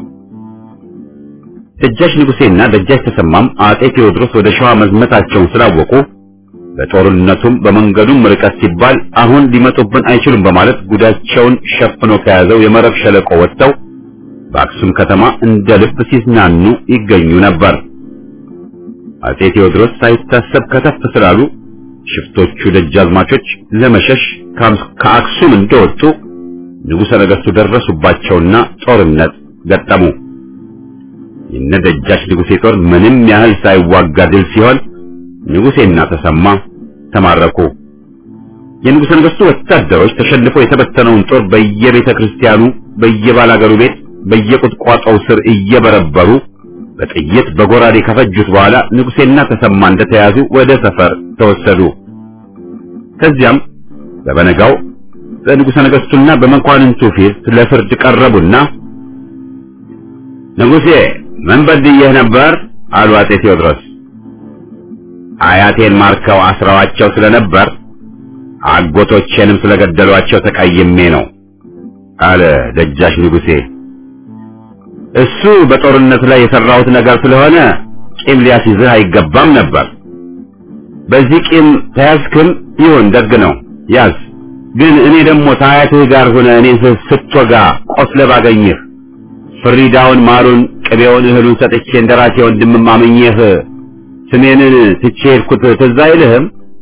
ደጃች ንጉሴና ደጃች ተሰማም አጤ ቴዎድሮስ ወደ ሸዋ መዝመታቸውን ስላወቁ በጦርነቱም በመንገዱም ርቀት ሲባል አሁን ሊመጡብን አይችሉም በማለት ጉዳቸውን ሸፍኖ ከያዘው የመረብ ሸለቆ ወጥተው በአክሱም ከተማ እንደ ልብ ሲዝናኑ ይገኙ ነበር። አጤ ቴዎድሮስ ሳይታሰብ ከተፍ ስላሉ ሽፍቶቹ ደጃዝማቾች ለመሸሽ ከአክሱም እንደወጡ ንጉሠ ነገሥቱ ደረሱባቸውና ጦርነት ገጠሙ። የነደጃች ንጉሴ ጦር ምንም ያህል ሳይዋጋ ድል ሲሆን ንጉሴና ተሰማ ተማረኩ። የንጉሠ ነገሥቱ ወታደሮች ተሸንፈው የተበተነውን ጦር በየቤተ ክርስቲያኑ፣ በየባላገሩ ቤት፣ በየቁጥቋጦው ስር እየበረበሩ በጥይት በጎራዴ ከፈጁት በኋላ ንጉሴና ተሰማ እንደተያዙ ወደ ሰፈር ተወሰዱ። ከዚያም በበነጋው በንጉሠ ነገሥቱና በመኳንንቱ ፊት ለፍርድ ቀረቡና ንጉሴ ምን በድዬህ ነበር አሉ አጤ ቴዎድሮስ። አያቴን ማርከው አስረዋቸው ስለነበር አጎቶቼንም ስለገደሏቸው ተቀይሜ ነው አለ ደጃች ንጉሴ። እሱ በጦርነት ላይ የሰራሁት ነገር ስለሆነ ቂም ሊያስይዝህ አይገባም ነበር። በዚህ ቂም ተያዝክም ይሁን ደግ ነው ያዝ። ግን እኔ ደግሞ ታያትህ ጋር ሆነ እኔ ስትወጋ ቆስለ ባገኝህ ፍሪዳውን፣ ማሩን፣ ቅቤውን፣ እህሉን ሰጥቼ እንደራሴ ወንድም ማመኘህ ስሜንን ትቼ ሄድኩት ትዝ አይልህም?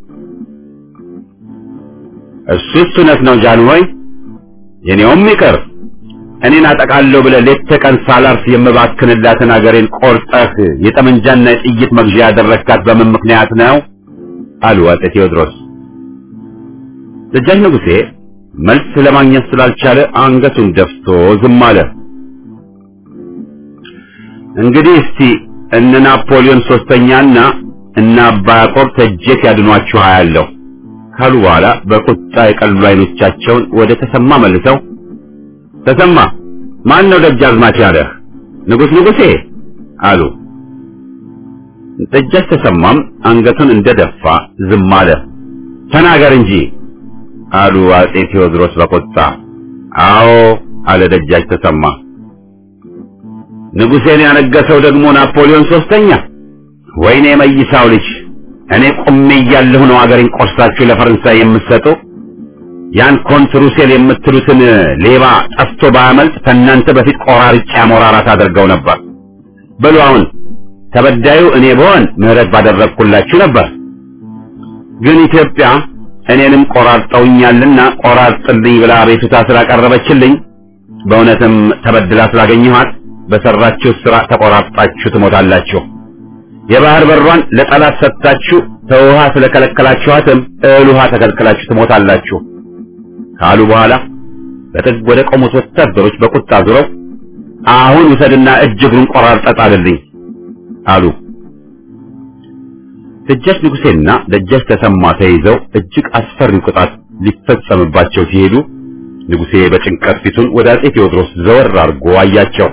እሱስ እውነት ነው ጃንሆይ፣ የኔውም ይቅር። እኔን አጠቃለሁ ብለህ ሌት ተቀን ሳላርፍ የምባክንላትን አገሬን ቆርጠህ የጠመንጃና የጥይት መግዣ ያደረግካት በምን ምክንያት ነው አሉ አጤ ቴዎድሮስ። ደጃች ንጉሴ መልስ ለማግኘት ስላልቻለ አንገቱን ደፍቶ ዝም አለ። እንግዲህ እስቲ እነ ናፖሊዮን ሶስተኛና እና አባ ያዕቆብ ተጀት ያድኗችሁ አያለሁ ካሉ በኋላ በቁጣ የቀሉ አይኖቻቸውን ወደ ተሰማ መልሰው ተሰማ ማን ነው ደጃዝማች ያለህ? ንጉሴ አሉ። ደጃች ተሰማም አንገቱን እንደደፋ ዝም አለ። ተናገር እንጂ አሉ አጤ ቴዎድሮስ በቁጣ። አዎ አለ ደጃች ተሰማ። ንጉሴን ያነገሰው ደግሞ ናፖሊዮን ሶስተኛ? ወይኔ የመይሳው ልጅ፣ እኔ ቆሜ እያለሁ ነው አገሬን ቆርሳችሁ ለፈረንሳይ የምትሰጡ? ያን ኮንትሩሴል የምትሉትን ሌባ ጠፍቶ ባያመልጥ ከእናንተ በፊት ቆራርጬ አሞራራት አድርገው ነበር። በሉ አሁን ተበዳዩ እኔ ብሆን ምህረት ባደረግኩላችሁ ነበር። ግን ኢትዮጵያ እኔንም ቆራርጠውኛልና ቆራርጥልኝ ብላ አቤቱታ ስላቀረበችልኝ በእውነትም ተበድላ ስላገኘኋት በሰራችሁ ስራ ተቆራርጣችሁ ትሞታላችሁ። የባህር በሯን ለጠላት ሰጥታችሁ ተውሃ ስለከለከላችኋትም እህል ውሃ ተከልክላችሁ ትሞታላችሁ ካሉ በኋላ በጥግ ወደ ቆሙት ወታደሮች በቁጣ ዙረው አሁን ውሰድና እጅግሩን ቆራርጠህ ጣልልኝ አሉ። ደጃች ንጉሴና ደጃች ተሰማ ተይዘው እጅግ አስፈሪው ቅጣት ሊፈጸምባቸው ሲሄዱ ንጉሴ በጭንቀት ፊቱን ወደ አጤ ቴዎድሮስ ዘወር አድርጎ አያቸው።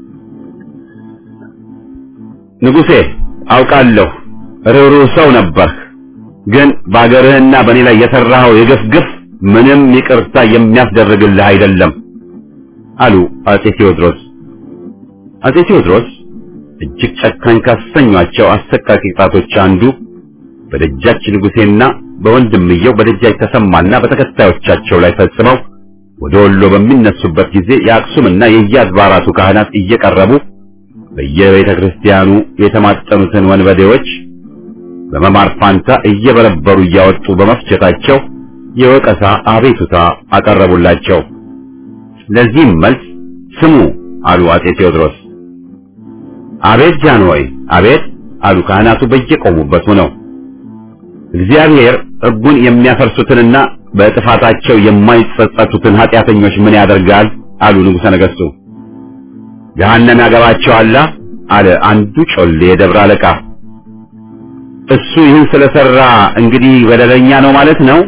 ንጉሴ አውቃለሁ ርኅሩህ ሰው ነበርህ፣ ግን በአገርህና በእኔ ላይ የሠራኸው የግፍ ግፍ ምንም ይቅርታ የሚያስደርግልህ አይደለም አሉ አጤ ቴዎድሮስ። አጤ ቴዎድሮስ እጅግ ጨካኝ ካሰኟቸው አሰቃቂ ቅጣቶች አንዱ በደጃች ንጉሴና በወንድምየው በደጃች ተሰማና በተከታዮቻቸው ላይ ፈጽመው ወደ ወሎ በሚነሱበት ጊዜ የአክሱምና የየአድባራቱ ካህናት እየቀረቡ በየቤተ ክርስቲያኑ የተማጠኑትን ወንበዴዎች በመማር ፋንታ እየበረበሩ እያወጡ በመፍጀታቸው የወቀሳ አቤቱታ አቀረቡላቸው። ለዚህም መልስ ስሙ አሉ አጤ ቴዎድሮስ። አቤት ጃንሆይ አቤት አሉ ካህናቱ በየቆሙበት ሆነው። እግዚአብሔር ሕጉን የሚያፈርሱትንና በጥፋታቸው የማይጸጸቱትን ኃጢአተኞች ምን ያደርጋል አሉ ንጉሠ ነገሥቱ። ገሃነም ያገባቸዋል አለ አንዱ ጮሌ የደብረ አለቃ። እሱ ይህን ስለሰራ እንግዲህ በደለኛ ነው ማለት ነው?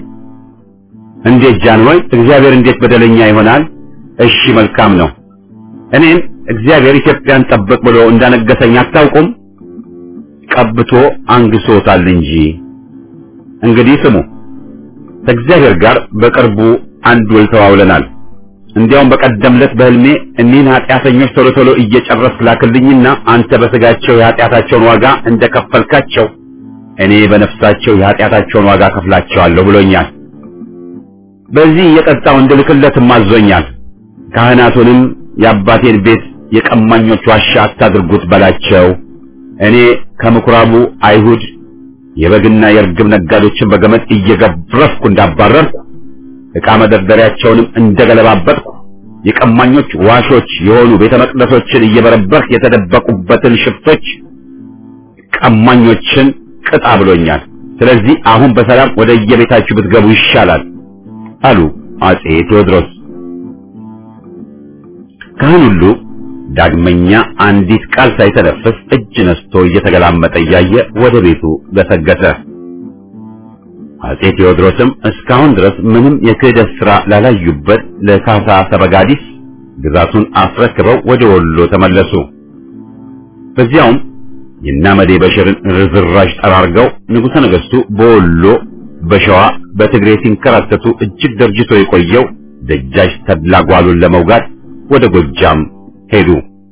እንዴት ጃንሆይ፣ እግዚአብሔር እንዴት በደለኛ ይሆናል? እሺ መልካም ነው። እኔም እግዚአብሔር ኢትዮጵያን ጠብቅ ብሎ እንዳነገሰኝ አታውቁም? ቀብቶ አንግሶታል እንጂ። እንግዲህ ስሙ፣ ከእግዚአብሔር ጋር በቅርቡ አንድ ውል ተዋውለናል። እንዲያውም በቀደምለት በህልሜ እኒህን ኃጢአተኞች ቶሎ ቶሎ እየጨረስክ ላክልኝና አንተ በስጋቸው የኃጢአታቸውን ዋጋ እንደከፈልካቸው እኔ በነፍሳቸው የኃጢአታቸውን ዋጋ ከፍላቸዋለሁ ብሎኛል። በዚህ እየቀጣው እንድልክለትም አዞኛል። ካህናቱንም የአባቴን ቤት የቀማኞች ዋሻ አታድርጉት በላቸው። እኔ ከምኩራቡ አይሁድ የበግና የርግብ ነጋዴዎችን በገመድ እየገረፍኩ እንዳባረርኩ ዕቃ መደርደሪያቸውንም እንደገለባበጥኩ የቀማኞች ዋሾች የሆኑ ቤተ መቅደሶችን እየበረበርክ የተደበቁበትን ሽፍቶች ቀማኞችን ቅጣ ብሎኛል። ስለዚህ አሁን በሰላም ወደ የቤታችሁ ብትገቡ ይሻላል አሉ አጼ ቴዎድሮስ። ካህን ሁሉ ዳግመኛ አንዲት ቃል ሳይተነፍስ እጅ ነስቶ እየተገላመጠ እያየ ወደ ቤቱ ገሰገሰ። አጼ ቴዎድሮስም እስካሁን ድረስ ምንም የክህደት ሥራ ላላዩበት ለካሳ ሰበጋዲስ ግዛቱን አስረክበው ወደ ወሎ ተመለሱ። በዚያውም የናመዴ በሽርን ርዝራዥ ጠራርገው ንጉሠ ነገሥቱ በወሎ በሸዋ በትግሬ ሲንከራተቱ እጅግ ደርጅቶ የቆየው ደጃች ተድላ ጓሉን ለመውጋት ወደ ጎጃም ሄዱ።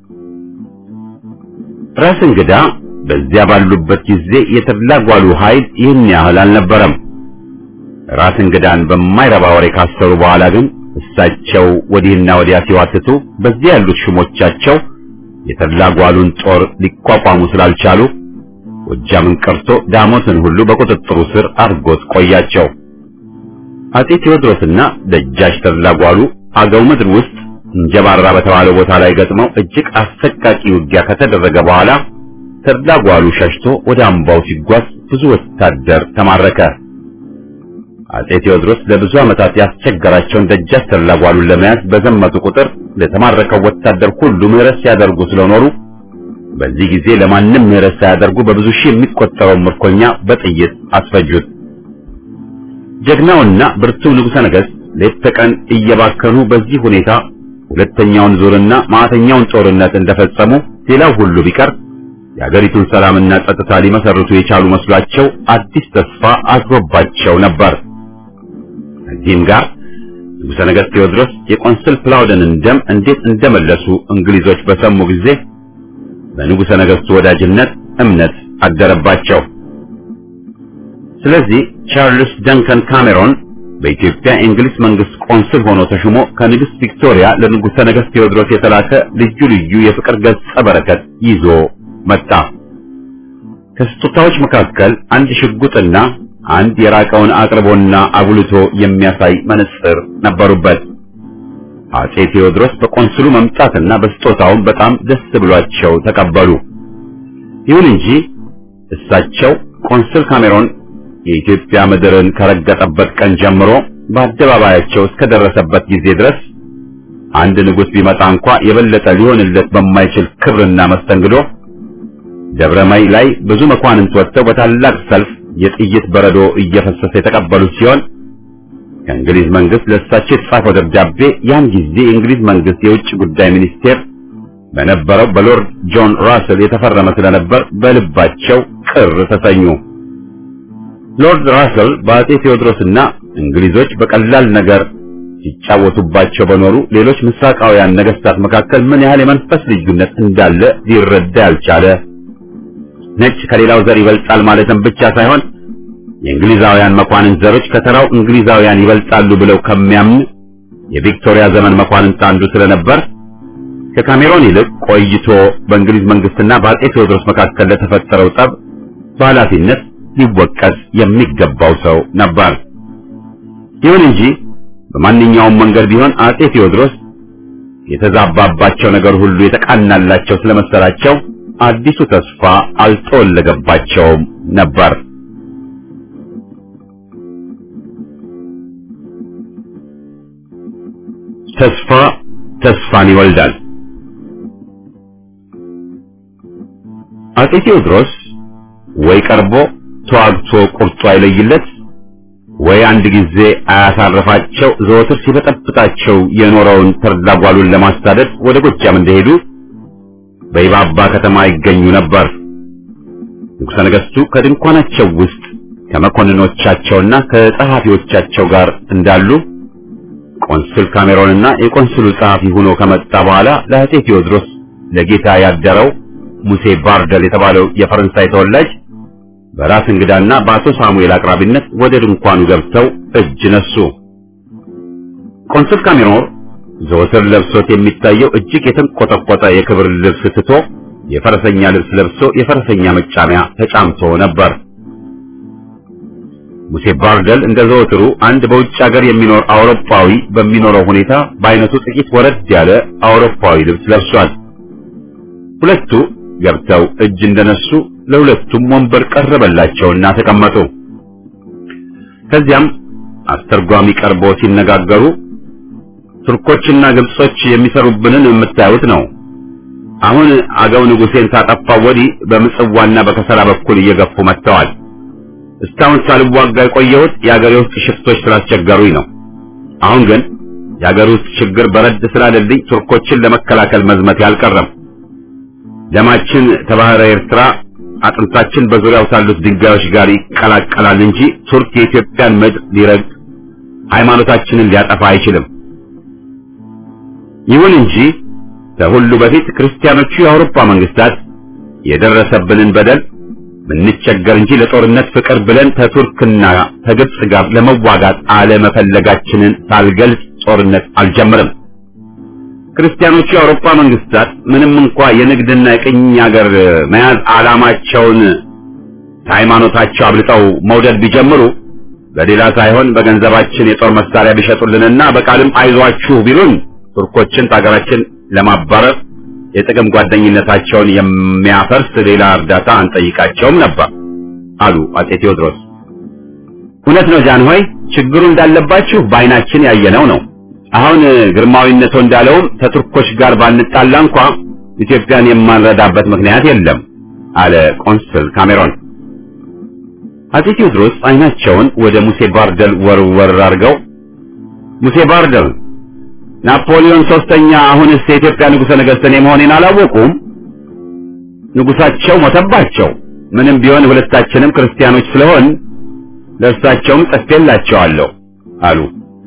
ራስ እንግዳ በዚያ ባሉበት ጊዜ የተድላ ጓሉ ኃይል ይህን ያህል አልነበረም። ራስ እንግዳን በማይረባ ወሬ ካሰሩ በኋላ ግን እሳቸው ወዲህና ወዲያ ሲዋትቱ በዚያ ያሉት ሹሞቻቸው የተድላ ጓሉን ጦር ሊቋቋሙ ስላልቻሉ ጎጃምን ቀርቶ ዳሞትን ሁሉ በቁጥጥሩ ስር አድርጎት ቆያቸው። አጼ ቴዎድሮስና ደጃች ተድላ ጓሉ አገው ምድር ውስጥ እንጀባራ በተባለው ቦታ ላይ ገጥመው እጅግ አሰቃቂ ውጊያ ከተደረገ በኋላ ተድላ ጓሉ ሸሽቶ ወደ አምባው ሲጓዝ ብዙ ወታደር ተማረከ። አጼ ቴዎድሮስ ለብዙ ዓመታት ያስቸገራቸውን ደጃች ተድላ ጓሉን ለመያዝ በዘመቱ ቁጥር ለተማረከው ወታደር ሁሉ ምህረት ሲያደርጉ ስለኖሩ በዚህ ጊዜ ለማንም ምህረት ሳያደርጉ በብዙ ሺህ የሚቆጠረው ምርኮኛ በጥይት አስፈጁት። ጀግናውና ብርቱ ንጉሠ ነገሥት ሌት ተቀን እየባከኑ በዚህ ሁኔታ ሁለተኛውን ዙርና ማዕተኛውን ጦርነት እንደፈጸሙ ሌላው ሁሉ ቢቀር የአገሪቱን ሰላምና ጸጥታ ሊመሰርቱ የቻሉ መስሏቸው አዲስ ተስፋ አዝሮባቸው ነበር። ከዚህም ጋር ንጉሠ ነገሥት ቴዎድሮስ የቆንስል ፕላውደንን ደም እንዴት እንደመለሱ እንግሊዞች በሰሙ ጊዜ በንጉሠ ነገሥቱ ወዳጅነት እምነት አደረባቸው። ስለዚህ ቻርልስ ደንከን ካሜሮን በኢትዮጵያ የእንግሊዝ መንግስት ቆንስል ሆኖ ተሹሞ ከንግሥት ቪክቶሪያ ለንጉሠ ነገሥት ቴዎድሮስ የተላከ ልዩ ልዩ የፍቅር ገጸ በረከት ይዞ መጣ። ከስጦታዎች መካከል አንድ ሽጉጥና አንድ የራቀውን አቅርቦና አጉልቶ የሚያሳይ መነጽር ነበሩበት። አጼ ቴዎድሮስ በቆንስሉ መምጣትና በስጦታውን በጣም ደስ ብሏቸው ተቀበሉ። ይሁን እንጂ እሳቸው ቆንስል ካሜሮን የኢትዮጵያ ምድርን ከረገጠበት ቀን ጀምሮ በአደባባያቸው እስከደረሰበት ጊዜ ድረስ አንድ ንጉሥ ቢመጣ እንኳ የበለጠ ሊሆንለት በማይችል ክብርና መስተንግዶ ደብረማይ ላይ ብዙ መኳንንት ወጥተው በታላቅ ሰልፍ የጥይት በረዶ እየፈሰሰ የተቀበሉት ሲሆን ከእንግሊዝ መንግስት ለእሳቸው የተጻፈው ደብዳቤ ያን ጊዜ የእንግሊዝ መንግስት የውጭ ጉዳይ ሚኒስቴር በነበረው በሎርድ ጆን ራስል የተፈረመ ስለነበር በልባቸው ቅር ተሰኙ። ሎርድ ራስል በአጼ ቴዎድሮስና እንግሊዞች በቀላል ነገር ሲጫወቱባቸው በኖሩ ሌሎች ምስራቃውያን ነገስታት መካከል ምን ያህል የመንፈስ ልዩነት እንዳለ ሊረዳ ያልቻለ ነጭ ከሌላው ዘር ይበልጣል ማለትም ብቻ ሳይሆን የእንግሊዛውያን መኳንንት ዘሮች ከተራው እንግሊዛውያን ይበልጣሉ ብለው ከሚያምን የቪክቶሪያ ዘመን መኳንንት አንዱ ስለነበር ከካሜሮን ይልቅ ቆይቶ በእንግሊዝ መንግስትና በአጼ ቴዎድሮስ መካከል ለተፈጠረው ጠብ በኃላፊነት ሊወቀስ የሚገባው ሰው ነበር። ይሁን እንጂ በማንኛውም መንገድ ቢሆን አጼ ቴዎድሮስ የተዛባባቸው ነገር ሁሉ የተቃናላቸው ስለመሰላቸው አዲሱ ተስፋ አልተወለገባቸውም ነበር። ተስፋ ተስፋን ይወልዳል። አጼ ቴዎድሮስ ወይ ቀርቦ ተዋግቶ ቁርጡ አይለይለት ወይ አንድ ጊዜ አያሳርፋቸው ዘወትር ሲበጠብጣቸው የኖረውን ተድላ ጓሉን ለማሳደድ ወደ ጎጃም እንደሄዱ በይባባ ከተማ ይገኙ ነበር። ንጉሠ ነገሥቱ ከድንኳናቸው ውስጥ ከመኮንኖቻቸውና ከጸሐፊዎቻቸው ጋር እንዳሉ ቆንስል ካሜሮንና የቆንስሉ ጸሐፊ ሆኖ ከመጣ በኋላ ለአፄ ቴዎድሮስ ለጌታ ያደረው ሙሴ ባርደል የተባለው የፈረንሳይ ተወላጅ በራስ እንግዳና በአቶ ሳሙኤል አቅራቢነት ወደ ድንኳኑ ገብተው እጅ ነሱ። ቆንስል ካሜሮን ዘወትር ለብሶት የሚታየው እጅግ የተንቆጠቆጠ የክብር ልብስ ትቶ የፈረሰኛ ልብስ ለብሶ የፈረሰኛ መጫሚያ ተጫምቶ ነበር። ሙሴ ባርደል እንደ ዘወትሩ አንድ በውጭ ሀገር የሚኖር አውሮፓዊ በሚኖረው ሁኔታ በአይነቱ ጥቂት ወረድ ያለ አውሮፓዊ ልብስ ለብሷል። ሁለቱ ገብተው እጅ እንደነሱ ለሁለቱም ወንበር ቀረበላቸውና ተቀመጡ። ከዚያም አስተርጓሚ ቀርቦ ሲነጋገሩ ቱርኮችና ግብጾች የሚሰሩብንን የምታዩት ነው። አሁን አገው ንጉሴን ታጠፋው ወዲህ በምጽዋና በከሰላ በኩል እየገፉ መጥተዋል። እስካሁን ሳልዋጋ የቆየሁት የአገሬ ውስጥ ሽፍቶች ስላስቸገሩኝ ነው። አሁን ግን የአገሬ ውስጥ ችግር በረድ ስላለልኝ ቱርኮችን ለመከላከል መዝመት ያልቀረም። ደማችን ከባህረ ኤርትራ አጥንታችን በዙሪያው ካሉት ድንጋዮች ጋር ይቀላቀላል እንጂ ቱርክ የኢትዮጵያን ምድር ሊረግጥ ሃይማኖታችንን ሊያጠፋ አይችልም። ይሁን እንጂ ከሁሉ በፊት ክርስቲያኖቹ የአውሮፓ መንግስታት የደረሰብንን በደል ምንቸገር እንጂ ለጦርነት ፍቅር ብለን ከቱርክና ከግብጽ ጋር ለመዋጋት አለመፈለጋችንን ሳልገልጽ ጦርነት አልጀምርም። ክርስቲያኖቹ የአውሮፓ መንግስታት ምንም እንኳን የንግድና የቅኝ ሀገር መያዝ ዓላማቸውን ሃይማኖታቸው አብልጠው መውደድ ቢጀምሩ በሌላ ሳይሆን በገንዘባችን የጦር መሳሪያ ቢሸጡልንና በቃልም አይዟችሁ ቢሉን ቱርኮችን ታገራችን ለማባረር የጥቅም ጓደኝነታቸውን የሚያፈርስ ሌላ እርዳታ አንጠይቃቸውም ነበር አሉ አፄ ቴዎድሮስ። እውነት ነው ጃንሆይ፣ ችግሩ እንዳለባችሁ በአይናችን ያየነው ነው። አሁን ግርማዊነቱ እንዳለውም ከቱርኮች ጋር ባንጣላ እንኳን ኢትዮጵያን የማንረዳበት ምክንያት የለም አለ ቆንስል ካሜሮን። አፄ ቴዎድሮስ አይናቸውን ወደ ሙሴ ባርደል ወርወር አድርገው ሙሴ ባርደል ናፖሊዮን ሶስተኛ አሁንስ የኢትዮጵያ ንጉሠ ነገሥት እኔ መሆኔን አላወቁም? ንጉሳቸው ሞተባቸው። ምንም ቢሆን ሁለታችንም ክርስቲያኖች ስለሆን ለእርሳቸውም ጽፌላቸዋለሁ አሉ።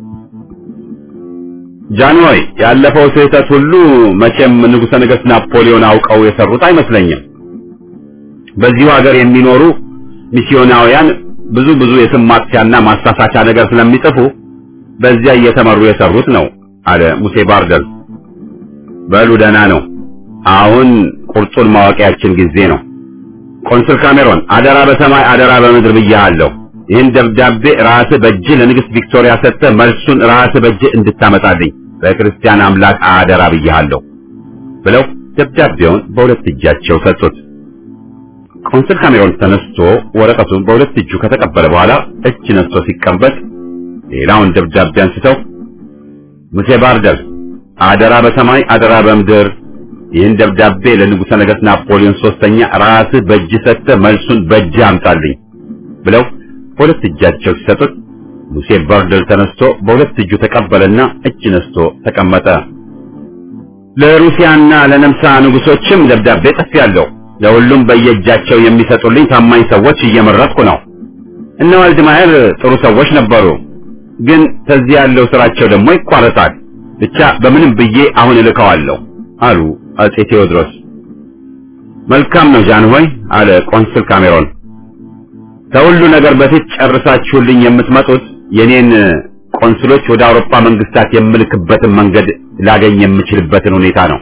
ጃንሆይ፣ ያለፈው ስህተት ሁሉ መቼም ንጉሠ ነገሥት ናፖሊዮን አውቀው የሰሩት አይመስለኝም። በዚሁ ሀገር የሚኖሩ ሚስዮናውያን ብዙ የስም ማጥፊያና ማሳሳቻ ነገር ስለሚጽፉ በዚያ እየተመሩ የሰሩት ነው አለ ሙሴ ባርደል። በሉ ደህና ነው። አሁን ቁርጡን ማወቂያችን ጊዜ ነው። ቆንስል ካሜሮን፣ አደራ በሰማይ አደራ በምድር ብያለሁ። ይህን ደብዳቤ ራስህ በእጅ ለንግሥት ቪክቶሪያ ሰጥተህ መልሱን ራስህ በእጅ እንድታመጣልኝ በክርስቲያን አምላክ አደራ ብያለሁ ብለው ደብዳቤውን በሁለት እጃቸው ሰጡት። ቆንስል ካሜሮን ተነስቶ ወረቀቱን በሁለት እጁ ከተቀበለ በኋላ እጅ ነስቶ ሲቀበል ሌላውን ደብዳቤ አንስተው ሙሴ ባርደል፣ አደራ በሰማይ አደራ በምድር ይህን ደብዳቤ ለንጉሠ ነገሥት ናፖሊዮን ሶስተኛ ራስህ በእጅ ሰጥተህ መልሱን በእጅ አምጣልኝ ብለው በሁለት እጃቸው ሲሰጡት ሙሴ ባርደል ተነስቶ በሁለት እጁ ተቀበለና እጅ ነስቶ ተቀመጠ። ለሩሲያና ለነምሳ ንጉሶችም ደብዳቤ ጽፌያለሁ። ለሁሉም በየእጃቸው የሚሰጡልኝ ታማኝ ሰዎች እየመረጥኩ ነው። እነ ዋልድማየር ጥሩ ሰዎች ነበሩ፣ ግን ከዚህ ያለው ስራቸው ደግሞ ይቋረጣል። ብቻ በምንም ብዬ አሁን እልከዋለሁ አሉ አፄ ቴዎድሮስ። መልካም ነው ጃንሆይ አለ ቆንስል ካሜሮን። ከሁሉ ነገር በፊት ጨርሳችሁልኝ የምትመጡት የኔን ቆንስሎች ወደ አውሮፓ መንግስታት የምልክበትን መንገድ ላገኝ የምችልበትን ሁኔታ ነው።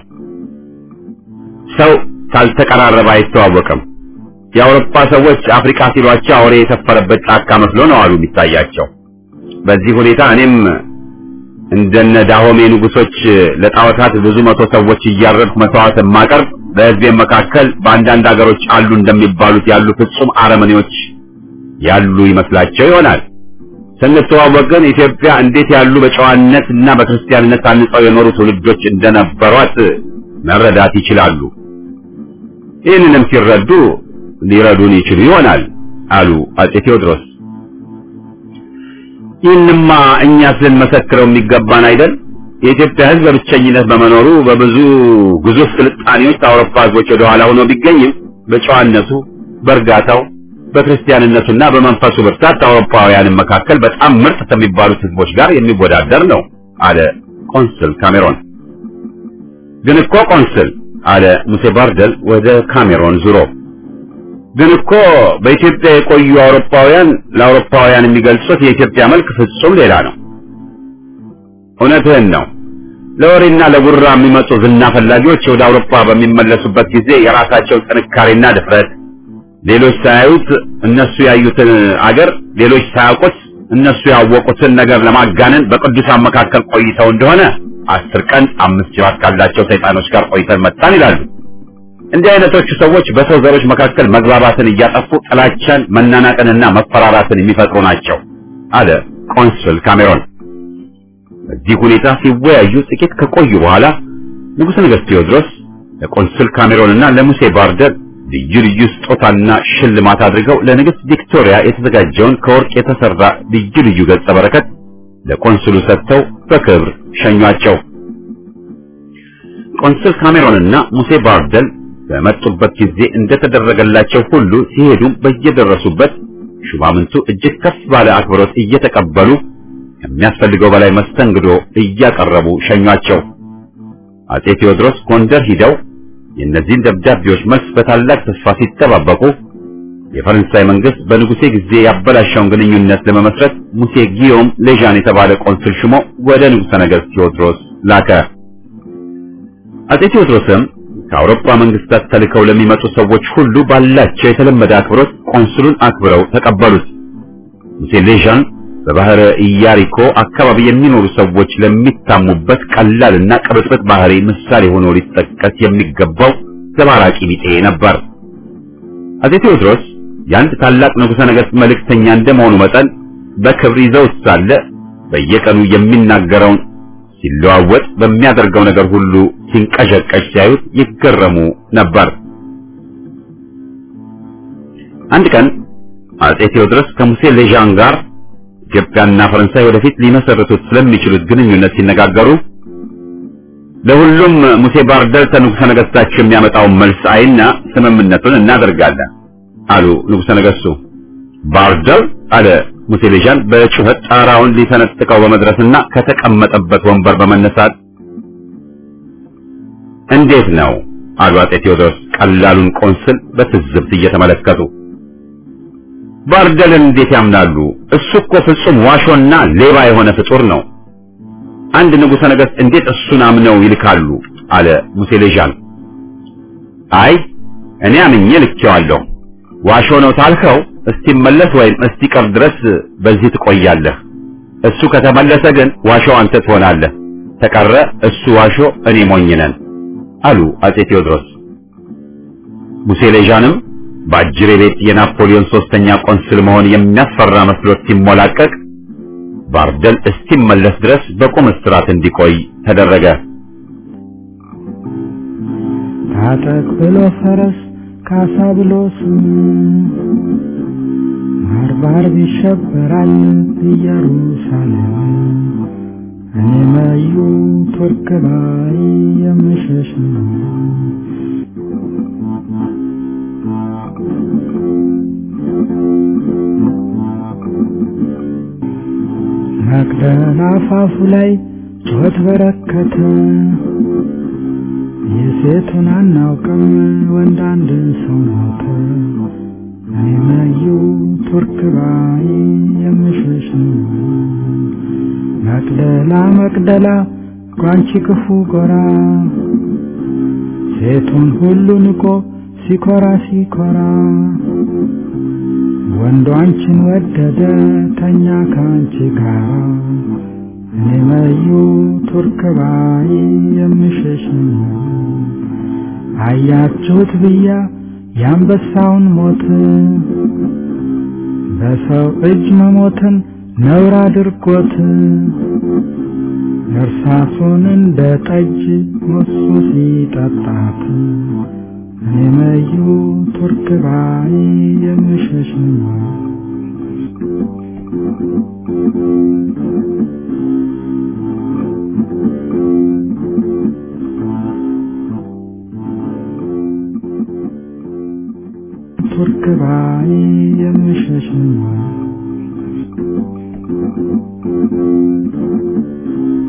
ሰው ካልተቀራረበ አይተዋወቅም። የአውሮፓ ሰዎች አፍሪካ ሲሏቸው አውሬ የሰፈረበት ጫካ መስሎ ነው አሉ የሚታያቸው። በዚህ ሁኔታ እኔም እንደነ ዳሆሜ ንጉሶች ለጣዖታት ብዙ መቶ ሰዎች እያረድኩ መስዋዕት ማቀርብ በህዝቤ መካከል በአንዳንድ ሀገሮች አሉ እንደሚባሉት ያሉ ፍጹም አረመኔዎች ያሉ ይመስላቸው ይሆናል። ስንተዋወቅ ግን ኢትዮጵያ እንዴት ያሉ በጨዋነትና በክርስቲያንነት ታንጸው የኖሩ ትውልዶች እንደነበሯት መረዳት ይችላሉ። ይህንንም ሲረዱ ሊረዱን ይችሉ ይሆናል አሉ አፄ ቴዎድሮስ። ይህንማ እኛ ልንመሰክረው የሚገባን አይደል? የኢትዮጵያ ሕዝብ በብቸኝነት በመኖሩ በብዙ ግዙፍ ስልጣኔዎች አውሮፓ ሕዝቦች ወደ ኋላ ሆኖ ቢገኝም በጨዋነቱ፣ በእርጋታው፣ በክርስቲያንነቱና በመንፈሱ ብርታት አውሮፓውያንን መካከል በጣም ምርጥ ከሚባሉት ሕዝቦች ጋር የሚወዳደር ነው አለ ቆንስል ካሜሮን። ግን እኮ ቆንስል አለ ሙሴ ባርደል ወደ ካሜሮን ዙሮ፣ ግን እኮ በኢትዮጵያ የቆዩ አውሮፓውያን ለአውሮፓውያን የሚገልጹት የኢትዮጵያ መልክ ፍጹም ሌላ ነው። እውነትህን ነው። ለወሬና ለጉራ የሚመጡ ዝና ፈላጊዎች ወደ አውሮፓ በሚመለሱበት ጊዜ የራሳቸው ጥንካሬና ድፍረት ሌሎች ሳያዩት እነሱ ያዩትን አገር ሌሎች ሳያውቁት እነሱ ያወቁትን ነገር ለማጋነን በቅዱሳን መካከል ቆይተው እንደሆነ 10 ቀን 5 ጅራት ካላቸው ሰይጣኖች ጋር ቆይተን መጣን ይላሉ። እንዲህ አይነቶቹ ሰዎች በሰው ዘሮች መካከል መግባባትን እያጠፉ ጥላቻን፣ መናናቅንና መፈራራትን የሚፈጥሩ ናቸው አለ ቆንስል ካሜሮን። በዚህ ሁኔታ ሲወያዩ ጥቂት ከቆዩ በኋላ ንጉሠ ነገሥት ቴዎድሮስ ለቆንስል ካሜሮንና ለሙሴ ባርደል ልዩ ልዩ ስጦታና ሽልማት አድርገው ለንግሥት ቪክቶሪያ የተዘጋጀውን ከወርቅ የተሰራ ልዩ ልዩ ገጸ በረከት ለቆንስሉ ሰጥተው በክብር ሸኟቸው። ቆንስል ካሜሮንና ሙሴ ባርደል በመጡበት ጊዜ እንደተደረገላቸው ሁሉ ሲሄዱም በየደረሱበት ሹማምንቱ እጅግ ከፍ ባለ አክብሮት እየተቀበሉ የሚያስፈልገው በላይ መስተንግዶ እያቀረቡ ሸኟቸው። አጼ ቴዎድሮስ ጎንደር ሂደው የእነዚህን ደብዳቤዎች መልስ በታላቅ ተስፋ ሲጠባበቁ የፈረንሳይ መንግስት በንጉሴ ጊዜ ያበላሸውን ግንኙነት ለመመስረት ሙሴ ጊዮም ሌዣን የተባለ ቆንስል ሽሞ ወደ ንጉሠ ነገሥት ቴዎድሮስ ላከ። አጼ ቴዎድሮስም ከአውሮፓ መንግስታት ተልከው ለሚመጡ ሰዎች ሁሉ ባላቸው የተለመደ አክብሮት ቆንስሉን አክብረው ተቀበሉት። ሙሴ ሌዣን በባህረ ኢያሪኮ አካባቢ የሚኖሩ ሰዎች ለሚታሙበት ቀላልና ቅብጥብጥ ባህሪ ምሳሌ ሆኖ ሊጠቀስ የሚገባው ዘባራቂ ቢጤ ነበር። አጼ ቴዎድሮስ የአንድ ታላቅ ንጉሠ ነገሥት መልእክተኛ እንደመሆኑ መጠን በክብር ይዘውት ሳለ በየቀኑ የሚናገረውን ሲለዋወጥ በሚያደርገው ነገር ሁሉ ሲንቀዠቀዥ ሲያዩት ይገረሙ ነበር። አንድ ቀን አጼ ቴዎድሮስ ከሙሴ ሌዣን ጋር ኢትዮጵያና ፈረንሳይ ወደፊት ሊመሰርቱት ስለሚችሉት ግንኙነት ሲነጋገሩ ለሁሉም ሙሴ ባርደል ከንጉሠ ነገሥታቸው የሚያመጣውን መልስ አይና ስምምነቱን እናደርጋለን አሉ ንጉሠ ነገሥቱ። ባርደል አለ ሙሴ ሌዣን በጩኸት ጣራውን ሊሰነጥቀው በመድረስና ከተቀመጠበት ወንበር በመነሳት እንዴት ነው አሉ አጼ ቴዎድሮስ ቀላሉን ቆንስል በትዝብት እየተመለከቱ። ባርደልን እንዴት ያምናሉ? እሱ እኮ ፍጹም ዋሾና ሌባ የሆነ ፍጡር ነው። አንድ ንጉሠ ነገሥት እንዴት እሱን አምነው ይልካሉ? አለ ሙሴ ሌዣን። አይ እኔ አምኜ ልኬዋለሁ። ዋሾ ነው ታልከው እስቲመለስ ወይም እስቲቀር ድረስ በዚህ ትቆያለህ። እሱ ከተመለሰ ግን ዋሾው አንተ ትሆናለህ። ተቀረ እሱ ዋሾ እኔ ሞኝ ነን አሉ አጼ ቴዎድሮስ። ሙሴ ሌዣንም በአጅሬ ቤት የናፖሊዮን 3ኛ ቆንስል መሆን የሚያስፈራ መስሎት ሲሞላቀቅ ባርደል እስቲመለስ ድረስ በቁም እስራት እንዲቆይ ተደረገ። ታጠቅ ብሎ ፈረስ ካሳ ብሎ ስም ባርባር ይሸበራል ኢየሩሳሌም እኔ መዩ ቱርክ ባይ የምሸሽ ነው። መቅደላ አፋፉ ላይ ጩኸት በረከተ የሴቱን አናውቅም ወንድ አንድ ሰው ሞተ። እኔ መዩ ቱርክ ባይ የምሸሽ ነው። መቅደላ መቅደላ ጓንቺ ክፉ ጎራ ሴቱን ሁሉ ንቆ ሲኮራ ሲኮራ ወንዱ አንቺን ወደደ ተኛ ካንቺ ጋር እኔ መዩ ቱርክ ባይ የምሸሽ ነው። አያችሁት ብያ የአንበሳውን ሞት በሰው እጅ መሞትን ነውር አድርጎት እርሳሱን እንደ ጠጅ ሞሱ ሲጠጣት እኔ መዩ ቱርክ ባይ የምሸሽ ነው። ቱርክ ባይ የምሸሽማ